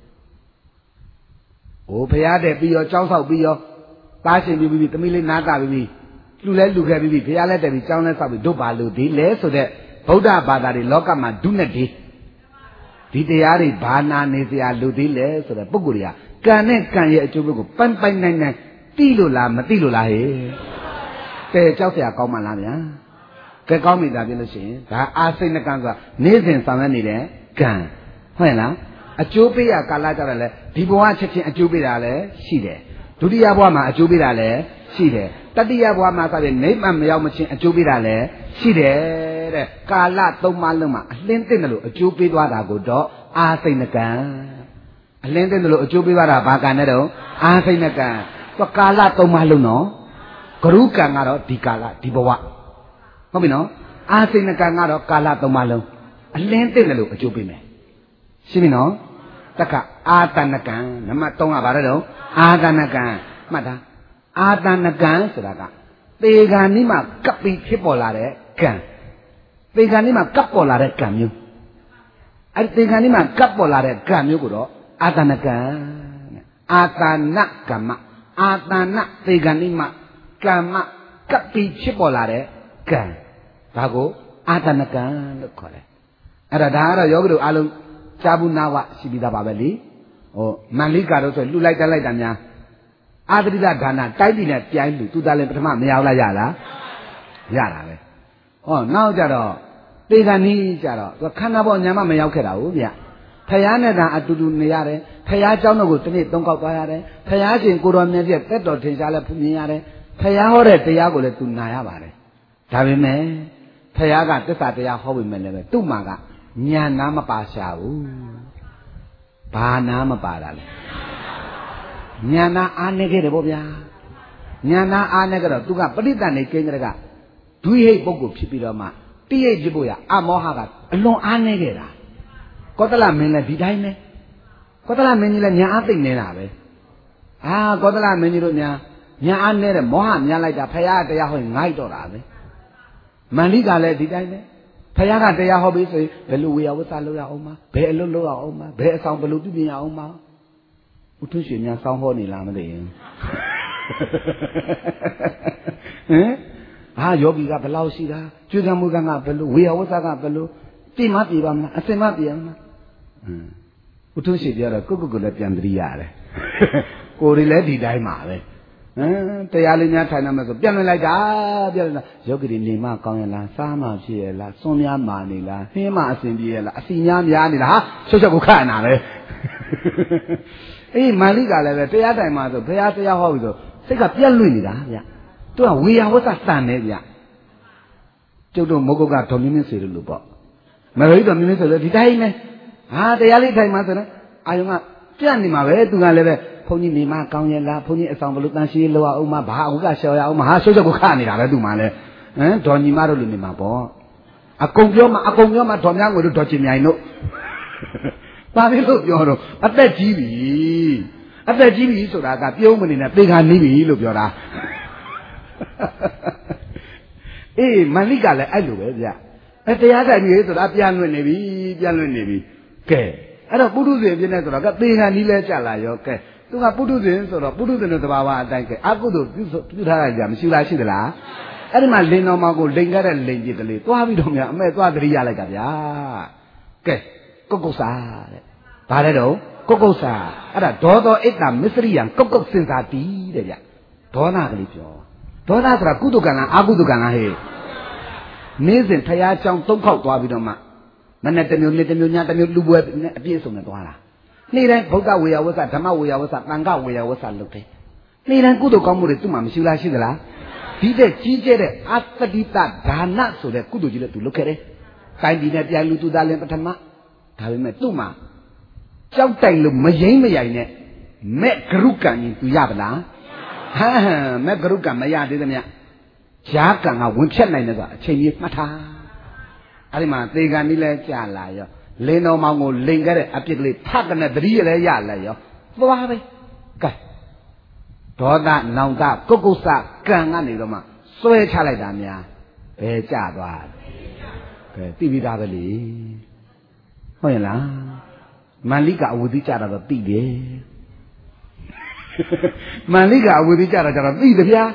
ဟိုဖရာတဲ့ပြီးရောကြောင်းဆောက်ပြီးရောသားရှင်ပြီးပြီးသမီးလေးနားကပြီးပြီးလူလဲလူခဲ့ပြီးပြီးဖရာလဲတဲ့ပြီးကြောင်းလဲဆောက်ပြီးတို့ပါလို့ဒီလဲဆိုတဲ့ဗုဒ္ဓဘာသာတွေလောကမှာဒုနဲ့ဒီဒီတရားတွေဘာနာနေစရာလူသေးလဲဆိုတဲ့ပုဂ္ဂိုလ်တွေကကံနဲ့ကံရဲ့အကျိုးကိုပန်းပိုင်နိုင်နိုင်သိလို့လားမသိလို့လားဟဲ့ကဲကြောက်စရာကောင်းမှလားဗျာကဲကောင်းပြီဒါပြလို့ရှိရင်ဒါအာစိဏကံဆိုတာနေ့စဉ်ဆောင်ရွက်နေတဲ့ကံဟုတ်ရဲ့လားအကျိုးပေးရကာလကြတော့လေဒီဘဝချက်ချင်းအကျိုးပေးတာလည်းရှိတယ်ဒုတိယဘဝမှာအကျိုးပေးတာလည်းရှိတယ်တတိယဘဝမှာဆိုရင်နိဗ္ဗာန်မရောက်မချင်းအကျိုးပေးတာလည်းရှိတယ်တဲ့ကာလသုံးပါးလုံးမှာအလင်းသိတယ်လို့အကျိုးပေးသွားတာကိုတော့အာစိဏကံအလင်းသိတယ်လို့အကျိုးပေးသွားတာဘာကံနဲ့တော့အာစိဏကံသူကာလသုံးပါးလုံးနော်ဂရုကံကတော့ဒီကာလဒီဘဝဟုတ်ပြီနော်အာစိဏကံကတော့ကာလသုံးပါးလုံးအလင်းသိတယ်လို့အကျိုးပေးမယ်ရှင်းပြီနော်တက္ကအာတဏကံနံပါတ်သုံးကဘာလဲတော့အာတဏကံမှတ်တာအာတဏကံဆိုတာကသေဂာနိမှာကပ်ပြီးဖြစ်ပေါ်လာတဲ့ကံသေဂာနိမှာကပ်ပေါ်လာတဲ့ကံမျိုးအဲ့ဒီသေဂာနိမှာကပ်ပေါ်လာတဲ့ကံမျိုးကိုတော့အာတဏကံအာတဏကမ္မအာတဏသေဂာနိမှာကမ္မကပ်ပြီးဖြစ်ပေါ်လာတဲ့ကံဒါကိုအာတဏကံလို့ခေါ်တယ်အဲ့ဒါဒါကတော့ယောဂီတို့အားလုံးရှားဘူးနာဝရှိပြီးသားပါပဲလေဟိုမန္လိကာတို့ဆိုလှူလိုက်တက်လိုက်တာများအာသရိတဒါနတိုက်ပြီနဲ့ပြိုင်းလူသူသားလည်းပထမမရဘူးလားရလားရတာပဲဟောနောက်ကြတော့သေကနီးကြတော့သူခန္ဓာပေါ်ညာမမရောက်ခဲ့တာဟုတ်ဗျဖယားနဲ့သာအတူတူနေရတယ်ဖယားเจ้าတို့ကိုတစ်နေ့သုံးခေါက်သွားရတယ်ဖယားရှင်ကိုတော်မြတ်ရဲ့တက်တော်ထင်ရှားလဲမြင်ရတယ်ဖယားဟောတဲ့တရားကိုလည်းသူနာရပါတယ်ဒါပေမဲ့ဖယားကသစ္စာတရားဟောပေမဲ့လည်းသူ့မှာကညာနာမပါရှာဘူးဘာနာမပါတာလဲညာနာအားနေခဲ့တယ်ဗောဗျာညာနာအားနေကြတော့သူကပဋိသန္ဓေကိန်းကဒွိဟိတ်ပုဂ္ဂိုလ်ဖြစ်ပြီးတော့မှတိရိတ်ဖြစ်ဖို့ရအမောဟကအလွန်အားနေခဲ့တာကောသလမင်းလည်းဒီတိုင်းပဲကောသလမင်းကြီးလည်းညာအားသိမ့်နေတာပဲအာကောသလမင်းကြီးတို့ညာညာအားနေတဲ့မောဟများလိုက်တာဖရာတရားဟောရင်ငိုက်တော့တာပဲမန္လိကလည်းဒီတိုင်းပဲဖယားကတရားဟောပြီးဆိုရင်ဘယ်လိုဝေယဝဆလုပ်ရအောင်မဘယ်အလုပ်လုပ်ရအောင်မဘယ်အဆောင်ဘယ်လိုပြုပြင်ရအောင်မဥထုရှင်များစောင်းဟောနေလားမသိရင်ဟင်ဟာယောဂီကဘယ်လောက်ရှိတာကျွေးကံမူကံကဘယ်လိုဝေယဝဆကဘယ်လိုပြင်းမပြေပါမလားအစင်မပြေအောင်လားဥထုရှင်ပြောတော့ကိုကိုကိုလည်းပြန်တရိရတယ်ကိုယ်တွေလည်းဒီတိုင်းပါပဲဟမ်တရားလေးများထိုင်နေမှာဆိုပြန်လွင်လိုက်တာပြန်လွင်တာယောဂီတွေနေမကောင်းရလားစားမှဖြစ်ရလားစွန်းများမာနေလားဟင်းမအစဉ်ပြေရလားအစီများများနေလားဟာချက်ချက်ကိုခတ်နာပဲအေးမာလိကလည်းပဲတရားတိုင်မှာဆိုဘုရားတရားဟောပြီဆိုစိတ်ကပြက်လွင့်နေတာဗျသူကဝေယဝဆတန်နေဗျကျုပ်တို့မုတ်ကုတ်ကဒေါ်မြင့်မြင့်စေလို့လို့ပေါ့မဂရိတော်မြင့်မြင့်စေလို့ဒီတိုင်းနဲ့ဟာတရားလေးထိုင်မှာဆိုတော့အာယုံကပြက်နေမှာပဲသူကလည်းပဲဘုန်းကြီးနေမကောင်းရဲ့လားဘုန်းကြီးအဆောင်ဘလို့တန်ရှင်းလောက်အောင်မဘာအခုကရှော်ရအောင်မဟာရှုပ်ချက်ကိုခါနေတာပဲသူမှလည်းဟမ်ဒေါ်ညီမတို့လူနေမှာပေါ့အကုန်ပြောမှအကုန်ပြောမှဒေါ်များငွေတို့ဒေါ်ချင်မြိုင်တို့ဘာဖြစ်လို့ပြောတော့အသက်ကြီးပြီအသက်ကြီးပြီဆိုတာကပြုံးမနေနဲ့သေခါနေပြီလို့ပြောတာအေးမန္လိကလည်းအဲ့လိုပဲဗျအဲတရားတိုင်ပြီဆိုတာပြန်လွင့်နေပြီပြန်လွင့်နေပြီကဲအဲ့တော့ပုထုဇဉ်ပြင်းနေဆိုတော့ကသေခါနီးလဲကြလာရောကဲသူကပုထုဇဉ်ဆိုတော့ပုထုဇဉ်တို့တဘာဝအတိုင်းကဲအကုသို့ပြုပြုထားရကြမရှိလားရှိသလားအဲ့ဒီမှာလင်းတော်မောင်ကိုလိန်ခဲ့တဲ့လိန်ကြီးကလေးသွားပြီးတော့များအမေသွားတရိရလိုက်တာဗျာကဲကုတ်ကုတ်စာတဲ့ဘာလဲတော့ကုတ်ကုတ်စာအဲ့ဒါဒေါသောဣတ္တမစ္စရိယံကုတ်ကုတ်စင်စာတီးတဲ့ဗျဒေါသကလေးပြောဒေါသဆိုတာကုသကံလားအကုသကံလားဟဲ့နေ့စဉ်ဖရာကြောင့်သုံးခေါက်သွားပြီးတော့မှမနဲ့တစ်မျိုးနေ့တစ်မျိုးညတစ်မျိုးလူပွဲနဲ့အပြည့်အစုံနဲ့သွားတာနေ့တိုင်းဗုဒ္ဓဝေယဝဆဓမ္မဝေယဝဆသံဃဝေယဝဆလုပ်တယ်နေ့တိုင်းကုသိုလ်ကောင်းမှုတွေသူ့မှာမရှိလားရှိသလားဒီတဲ့ကြီးကျယ်တဲ့အတ္တိတဒါနဆိုတဲ့ကုသိုလ်ကြီးလည်းသူလုပ်ခဲ့တယ်တိုင်းပြည်နဲ့ပြိုင်လူသူသားလည်းပထမဒါပေမဲ့သူ့မှာကြောက်တိုင်လို့မယိမ့်မရိုင်နဲ့မဲ့ဂရုကံကြီးသူရပါလားဟမ်ဟမ်မဲ့ဂရုကံမရသေးသမျှဈာကံကဝင်ဖြတ်နိုင်တယ်ဆိုတာအချိန်ကြီးမှတ်ထားအဲ့ဒီမှာသေကံကြီးလဲကြာလာရောလင်းတော်မောင်ကိုလိန်ခဲ့တဲ့အပြစ်ကလေးဖတ်ကနေတတိရလဲရလဲရောသွားပဲကဲဒေါသနောင်တကုတ်ကုတ်စကံကနေတော့မှစွဲချလိုက်တာများဘယ်ကြသွားကဲသိပြီးသားပဲလေဟုတ်ရဲ့လားမန္လိကအဝတိကြတာတော့သိတယ်မန္လိကအဝတိကြတာကျတော့သိတယ်ဗျာ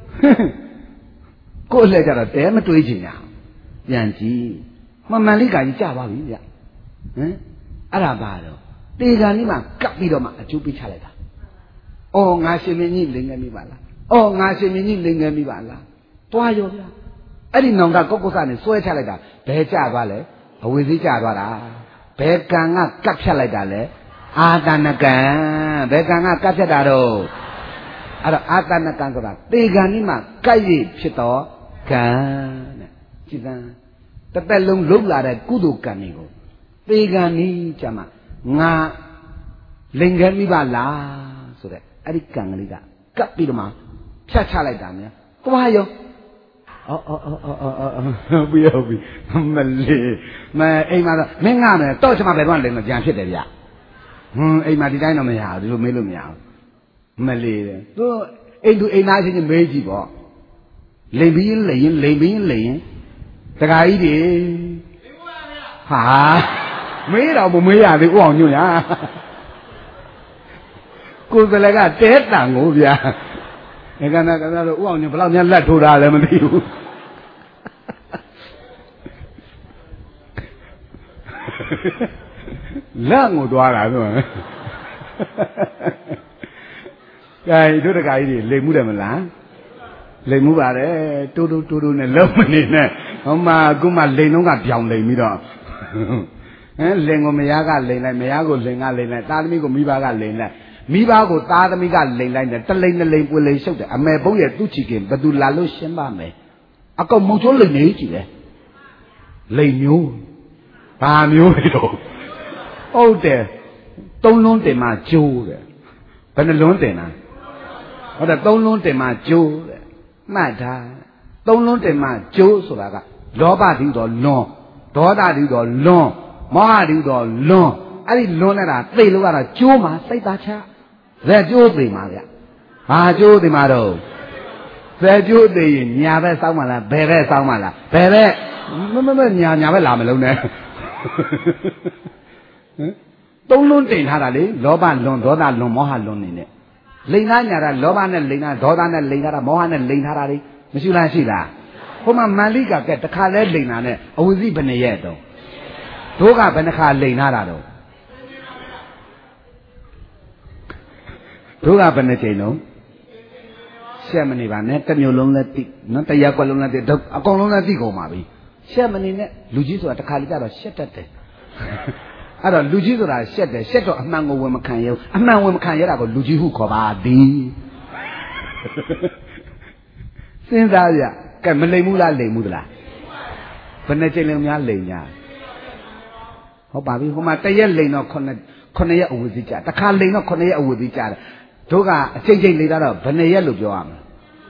ကိုယ်လည်းကြတော့တဲမတွေးချင်ညာပြန်ကြည့်မမန္လိကကြီးကြပါပြီဗျဟမ်အဲ့ဒါပါတော့တေဂန်ကြီးမှကပ်ပြီးတော့မှအကျိုးပေးချလိုက်တာအော်ငါရှင်မင်းကြီးလိန်ငယ်မိပါလားအော်ငါရှင်မင်းကြီးလိန်ငယ်မိပါလားတွားရောဗျာအဲ့ဒီနောင်တကုတ်ကုတ်စနဲ့စွဲချလိုက်တာဘယ်ကြသွားလဲအဝိဇ္ဇကြသွားတာဘယ်ကံကကပ်ဖြတ်လိုက်တာလဲအာတဏကံဘယ်ကံကကပ်ဖြတ်တာတော့အဲ့တော့အာတဏကံဆိုတာတေဂန်ကြီးမှကပ်ရဖြစ်တော့ကံတဲ့ကြည်သံတစ်သက်လုံးလှုပ်လာတဲ့ကုသိုလ်ကံတွေကိုတေဂန်ကြီးကြမှာငါလိန်ခဲ့မိပါလားဆိုတဲ့အဲ့ဒီကံကလေးကကပ်ပြီးတော့မှဖြတ်ချလိုက်တာများသွားရောအော်အော်အော်အော်အော်ပြီးရောပြီးမလေးမအိမ်မှာတော့မင်းငါမယ်တော့ချမပဲတော့လိန်မကြံဖြစ်တယ်ဗျဟွန်းအိမ်မှာဒီတိုင်းတော့မရဘူးဒီလိုမေးလို့မရဘူးမလေးတယ်သူအိမ်သူအိမ်သားချင်းချင်းမေးကြည့်ပေါ့လိန်ပြီးရင်လိန်လိန်ပြီးရင်လိန်တခါကြီးတွေဟာမေးတော့မမေးရသေးဥအောင်ညွန့်ရကိုယ်စလည်းကတဲတန်ကိုဗျာဒီကနေ့ကတော့ဥအောင်ညွန့်ဘယ်လောက်များလက်ထိုးတာလဲမသိဘူးလက်ငိုသွားတာဆိုကဲတို့တခါကြီးတွေလိန်မှုတယ်မလားလိန်မှုပါတယ်တူတူတူတူနဲ့လုံးမနေနဲ့ဟောမှာအခုမှလိန်တော့ကပြောင်းလိန်ပြီးတော့ဟမ်လိန်ကိုမယားကလိန်လိုက်မယားကိုလိန်ကလိန်လိုက်သားသမီးကိုမိဘကလိန်လိုက်မိဘကိုသားသမီးကလိန်လိုက်တယ်တလိန်တလိန်ပွေလိန်ရှုပ်တယ်အမေပုံးရဲ့သူ့ချီခင်ဘယ်သူလာလို့ရှင်းပါမယ်အကောင်မုံချိုးလိန်နေကြည့်လေလိန်မျိုးဘာမျိုးလဲတော့ဟုတ်တယ်သုံးလုံးတင်မှကျိုးတယ်ဘယ်နှလုံးတင်တာဟုတ်တယ်သုံးလုံးတင်မှကျိုးတယ်မှတ်ထားသုံးလုံးတင်မှကျိုးဆိုတာကလောဘတိတော်လွန်ဒေါသတိတော်လွန်မောဟတိတော်လွန်အဲ့ဒီလွန်နေတာသိလို့ကတော့ကျိုးမှာစိတ်သားချဇက်ကျိုးသိမှာဗျဘာကျိုးသိမှာတော့ဇက်ကျိုးသိရင်ညာဘက်စောင်းမလားဘယ်ဘက်စောင်းမလားဘယ်ဘက်မမမညာညာဘက်လာမလုံးနဲ့ဟမ်သုံးလုံးတင်ထားတာလေလောဘလွန်ဒေါသလွန်မောဟလွန်နေနဲ့လိန်သားညာတာလောဘနဲ့လိန်သားဒေါသနဲ့လိန်ထားတာမောဟနဲ့လိန်ထားတာလေမရှိလားရှိလားဟိုမှာမန္လိကကဲတခါလဲလိန်တာနဲ့အဝိဇ္ဇိဘယ်နှရဲ့တော့တို့ကဘယ်နှခါလိန်ထားတာတော့တို့ကဘယ်နှချိန်လုံးရှက်မနေပါနဲ့တစ်မျိုးလုံးလည်းသိနော်တရက်ကွက်လုံးလည်းသိတော့အကုန်လုံးလည်းသိကုန်ပါပြီရှက်မနေနဲ့လူကြီးဆိုတာတခါလေကြတော့ရှက်တတ်တယ်အဲ့တော့လူကြီးဆိုတာရှက်တယ်ရှက်တော့အမှန်ကိုဝင်မခံရဘူးအမှန်ဝင်မခံရတာကိုလူကြီးဟုခေါ်ပါသည်စဉ်းစားရကဲမလိမ်ဘူးလားလိမ်ဘူးသလားဘယ်နှချိန်လုံးများလိမ်ညာဟုတ်ပါပြီဟိုမှာတရက်လိမ်တော့ခုနှစ်ခုနှစ်ရက်အဝစီကြတခါလိမ်တော့ခုနှစ်ရက်အဝစီကြတယ်တို့ကအချိန်ချိန်လိမ်တော့ဘယ်နှရက်လို့ပြောရမလဲ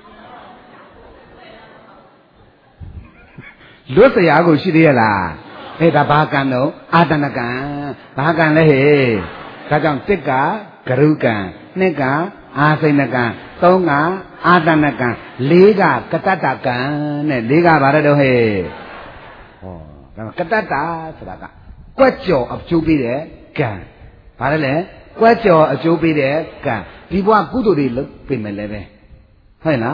လွတ်စရာကိုရှိသေးရဲ့လားအဲ့ဒါဘာကံတော့အာတဏကံဘာကံလဲဟဲ့ဒါကြောင့်တစ်ကဂရုကံနှစ်ကအာစိဏကံသုံးကအာတဏကံလေးကကတ္တကံနဲ့လေးကဘာလဲတော့ဟဲ့ဟောဒါကတ္တဆိုတာကကွက်ကြော်အကျိုးပေးတဲ့ကံဘာလဲလဲကွက်ကြော်အကျိုးပေးတဲ့ကံဒီဘဝကုသိုလ်တွေလုပ်ပြင်မယ်လဲပဲဟုတ်လား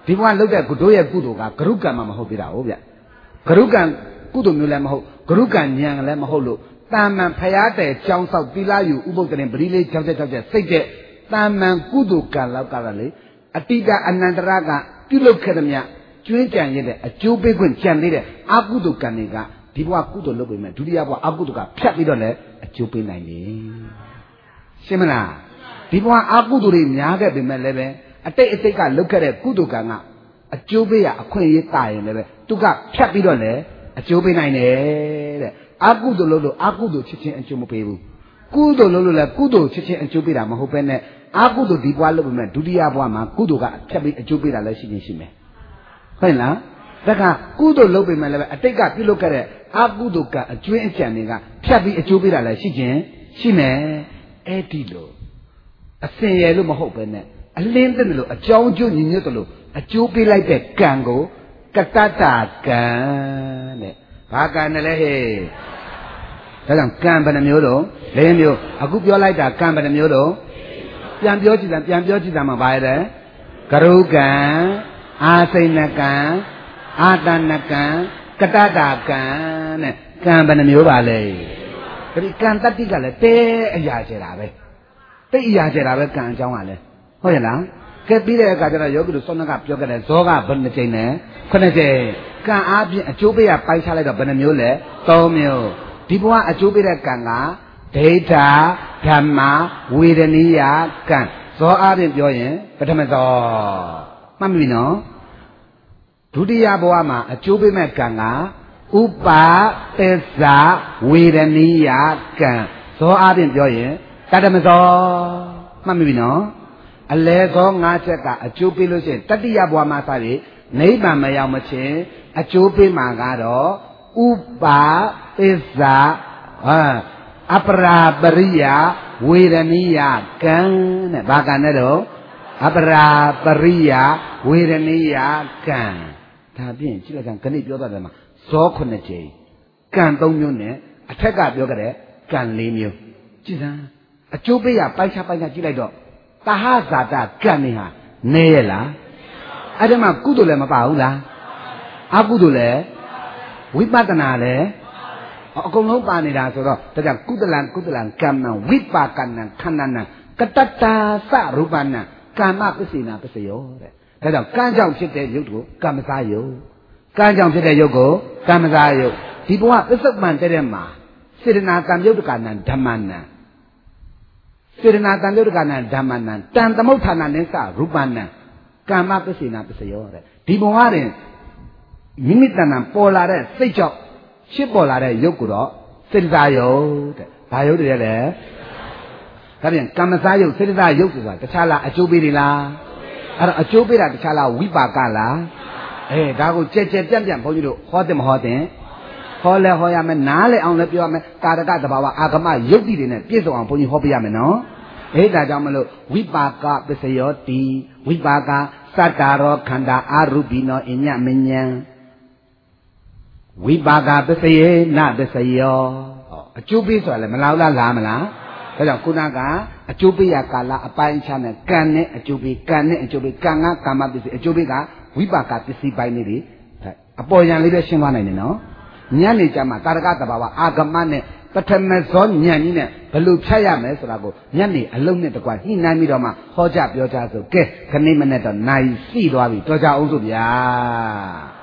ဒီဘဝလုပ်တဲ့ကုသိုလ်ရဲ့ကုသိုလ်ကဂရုကံမှမဟုတ်သေးတာဟုတ်ဗျဂရုကံကုသိုလ်မျိုးလည်းမဟုတ်ဂရုကံဉာဏ်လည်းမဟုတ်လို့တာမန်ဖရာတဲ့ကြောင်းဆောက်သီလယူဥပုသ္တရင်ပရိလေး၆ချက်၆ချက်စိတ်တဲ့တာမန်ကုသိုလ်ကံလောက်ကတော့လေအတိတအနန္တရကပြုလုပ်ခဲ့သည်မြကျွင်းကြံရတဲ့အကျိုးပေးခွင့်ကြံသေးတဲ့အကုသိုလ်ကံတွေကဒီဘဝကုသိုလ်လုပ်ပေမဲ့ဒုတိယဘဝအကုသိုလ်ကဖြတ်ပြီးတော့လည်းအကျိုးပေးနိုင်တယ်ရှင်းမလားဒီဘဝအကုသိုလ်တွေများခဲ့ပေမဲ့လည်းပဲအတိတ်အစိတ်ကလုပ်ခဲ့တဲ့ကုသိုလ်ကံကအကျိုးပေးရအခွင့်အရေးတာရင်လည်းပဲသူကဖြတ်ပြီးတော့လည်းအကျိုးပေးနိုင်တယ်တဲ့အကုသိုလ်လုပ်လို့အကုသိုလ်ချက်ချင်းအကျိုးမပေးဘူးကုသိုလ်လုပ်လို့လည်းကုသိုလ်ချက်ချင်းအကျိုးပေးတာမဟုတ်ပဲနဲ့အကုသိုလ်ဒီဘဝလုပ်ပေမဲ့ဒုတိယဘဝမှာကုသိုလ်ကဖြတ်ပြီးအကျိုးပေးတာလည်းရှိနေရှိမယ်ဟုတ်လားဒါကကုသိုလ်လုပ်ပေမဲ့လည်းအတိတ်ကပြုလုပ်ခဲ့တဲ့အကုသိုလ်ကအကျွင်းအကြံတွေကဖြတ်ပြီးအကျိုးပေးတာလည်းရှိခြင်းရှိမယ်အဲ့ဒီလိုအစင်ရယ်လို့မဟုတ်ပဲနဲ့အလင်းတဲ့လို့အကြောင်းကျိုးညီညွတ်တယ်လို့အကျိုးပေးလိုက်တဲ့ကံကိုကတ္တတာကံတဲ့ဘာကံနဲ့လဲဟဲ့ဒါကြောင့်ကံဘယ်နှမျိုးတော့၄မျိုးအခုပြောလိုက်တာကံဘယ်နှမျိုးတော့ပြန်ပြောကြည့်တာပြန်ပြောကြည့်တာမှဘာလဲကရုကံအာစိဏကံအာတဏကံကတ္တတာကံတဲ့ကံဘယ်နှမျိုးပါလဲဒီကံတတ္တိကလည်းတဲအရာကျတာပဲတိတ်အရာကျတာပဲကံအကြောင်းကလည်းဟုတ်ရဲ့လားကဲပြီးတဲ့အခါကျတော့ယောဂီတို့စောနကပြောခဲ့တယ်ဇောကဘယ်နှကြိမ်လဲခုနှစ်ကြိမ်ကံအားဖြင့်အကျိုးပေးရပိုက်ချလိုက်တော့ဘယ်နှမျိုးလဲသုံးမျိုးဒီဘဝအကျိုးပေးတဲ့ကံကဒိဋ္ဌာဓမ္မဝေဒနိယကံဇောအားဖြင့်ပြောရင်ပထမဇောမှတ်ပြီနော်ဒုတိယဘဝမှာအကျိုးပေးမဲ့ကံကဥပသစ္စာဝေဒနိယကံဇောအားဖြင့်ပြောရင်တတမဇောမှတ်ပြီနော်အလဲသောငါးချက်ကအကျိုးပေးလို့ရှိရင်တတိယဘဝမှာစပြီးနိဗ္ဗာန်မရောက်မချင်းအကျိုးပေးမှာကတော့ဥပါသစ္စာဟာအပရာပရိယဝေဒနိယကံတဲ့ဘာကံနဲ့တော့အပရာပရိယဝေဒနိယကံဒါဖြင့်ကြည့်လိုက်ကံခဏပြောသွားတယ်မှာဇောခုနှစ်ကြိမ်ကံသုံးမျိုးနဲ့အထက်ကပြောကြတဲ့ကံလေးမျိုးကြည့်စမ်းအကျိုးပေးရပိုက်ချပိုက်ချကြည့်လိုက်တော့တဟဇာတကံနေဟာနေရလားအဲ့ဒီမှာကုသိုလ်လည်းမပါဘူးလားအကုသိုလ်လည်းဝိပဿနာလည်းအကုန်လုံးပါနေတာဆိုတော့ဒါကြောင့်ကုသလံကုသလံကမ္မံဝိပါကနံခန္ဓာနံကတ္တတာသရူပနံကာမပစ္စေနာပစ္စယောတဲ့ဒါကြောင့်ကံကြောင့်ဖြစ်တဲ့ယုတ်ကိုကမ္မစာယုတ်ကံကြောင့်ဖြစ်တဲ့ယုတ်ကိုကမ္မစာယုတ်ဒီဘဝပစ္စုပန်တဲ့မှာစေတနာကံယုတ်တကနံဓမ္မနံစေတနာတန်ယုတ်ကနာဓမ္မနံတန်သမုဋ္ဌာနာနိစ္စရူပနံကာမပစ္စေနာပစ္စယောတဲ့ဒီဘဝတွင်မိမိတဏ္ဍာပေါ်လာတဲ့စိတ်ကြောင့်ဖြစ်ပေါ်လာတဲ့ယုတ်ကိုတော့စေတသာယုတ်တဲ့ဘာယုတ်တွေလဲဒါပြန်ကမ္မစာယုတ်စေတသာယုတ်ဆိုတာတခြားလားအကျိုးပေးတယ်လားအဲ့တော့အကျိုးပေးတာတခြားလားဝိပါကလားအဲဒါကိုကြက်ကြက်ပြန့်ပြန့်ဘုန်းကြီးတို့ဟောတယ်မဟောတယ်ဟောလဲဟောရမယ်နားလဲအောင်လဲပြောရမယ်ကာရကတဘာဝအာဂမယုတ်တိတွေနဲ့ပြည့်စုံအောင်ဘုန်းကြီးဟောပြရမယ်နော်အဲဒါကြောင့်မလို့ဝိပါကပစ္စယောတိဝိပါကသတ္တာရောခန္ဓာအာရုပိနောအညမဉ္ဉံဝိပါကပစ္စယေနပစ္စယောအကျိုးပေးဆိုတာလည်းမလောက်လားလားမလားဒါကြောင့်ခုနကအကျိုးပေးရကာလအပိုင်းအခြားနဲ့ကံနဲ့အကျိုးပေးကံနဲ့အကျိုးပေးကံကကာမပစ္စည်းအကျိုးပေးကဝိပါကပစ္စည်းပိုင်းလေးတွေအပေါ်ယံလေးပဲရှင်းသွားနိုင်တယ်နော်ညနေကြမှာတာရကတဘာဝအာဂမနဲ့ပထမဇောညံကြီးနဲ့ဘယ်လိုဖြတ်ရမယ်ဆိုတာကိုညနေအလုံးနဲ့တကွညှိနှိုင်းပြီးတော့မှဟောကြပြောကြဆိုကဲခဏိမနဲ့တော့နိုင်စီသွားပြီတော်ကြအောင်ဆိုဗျာ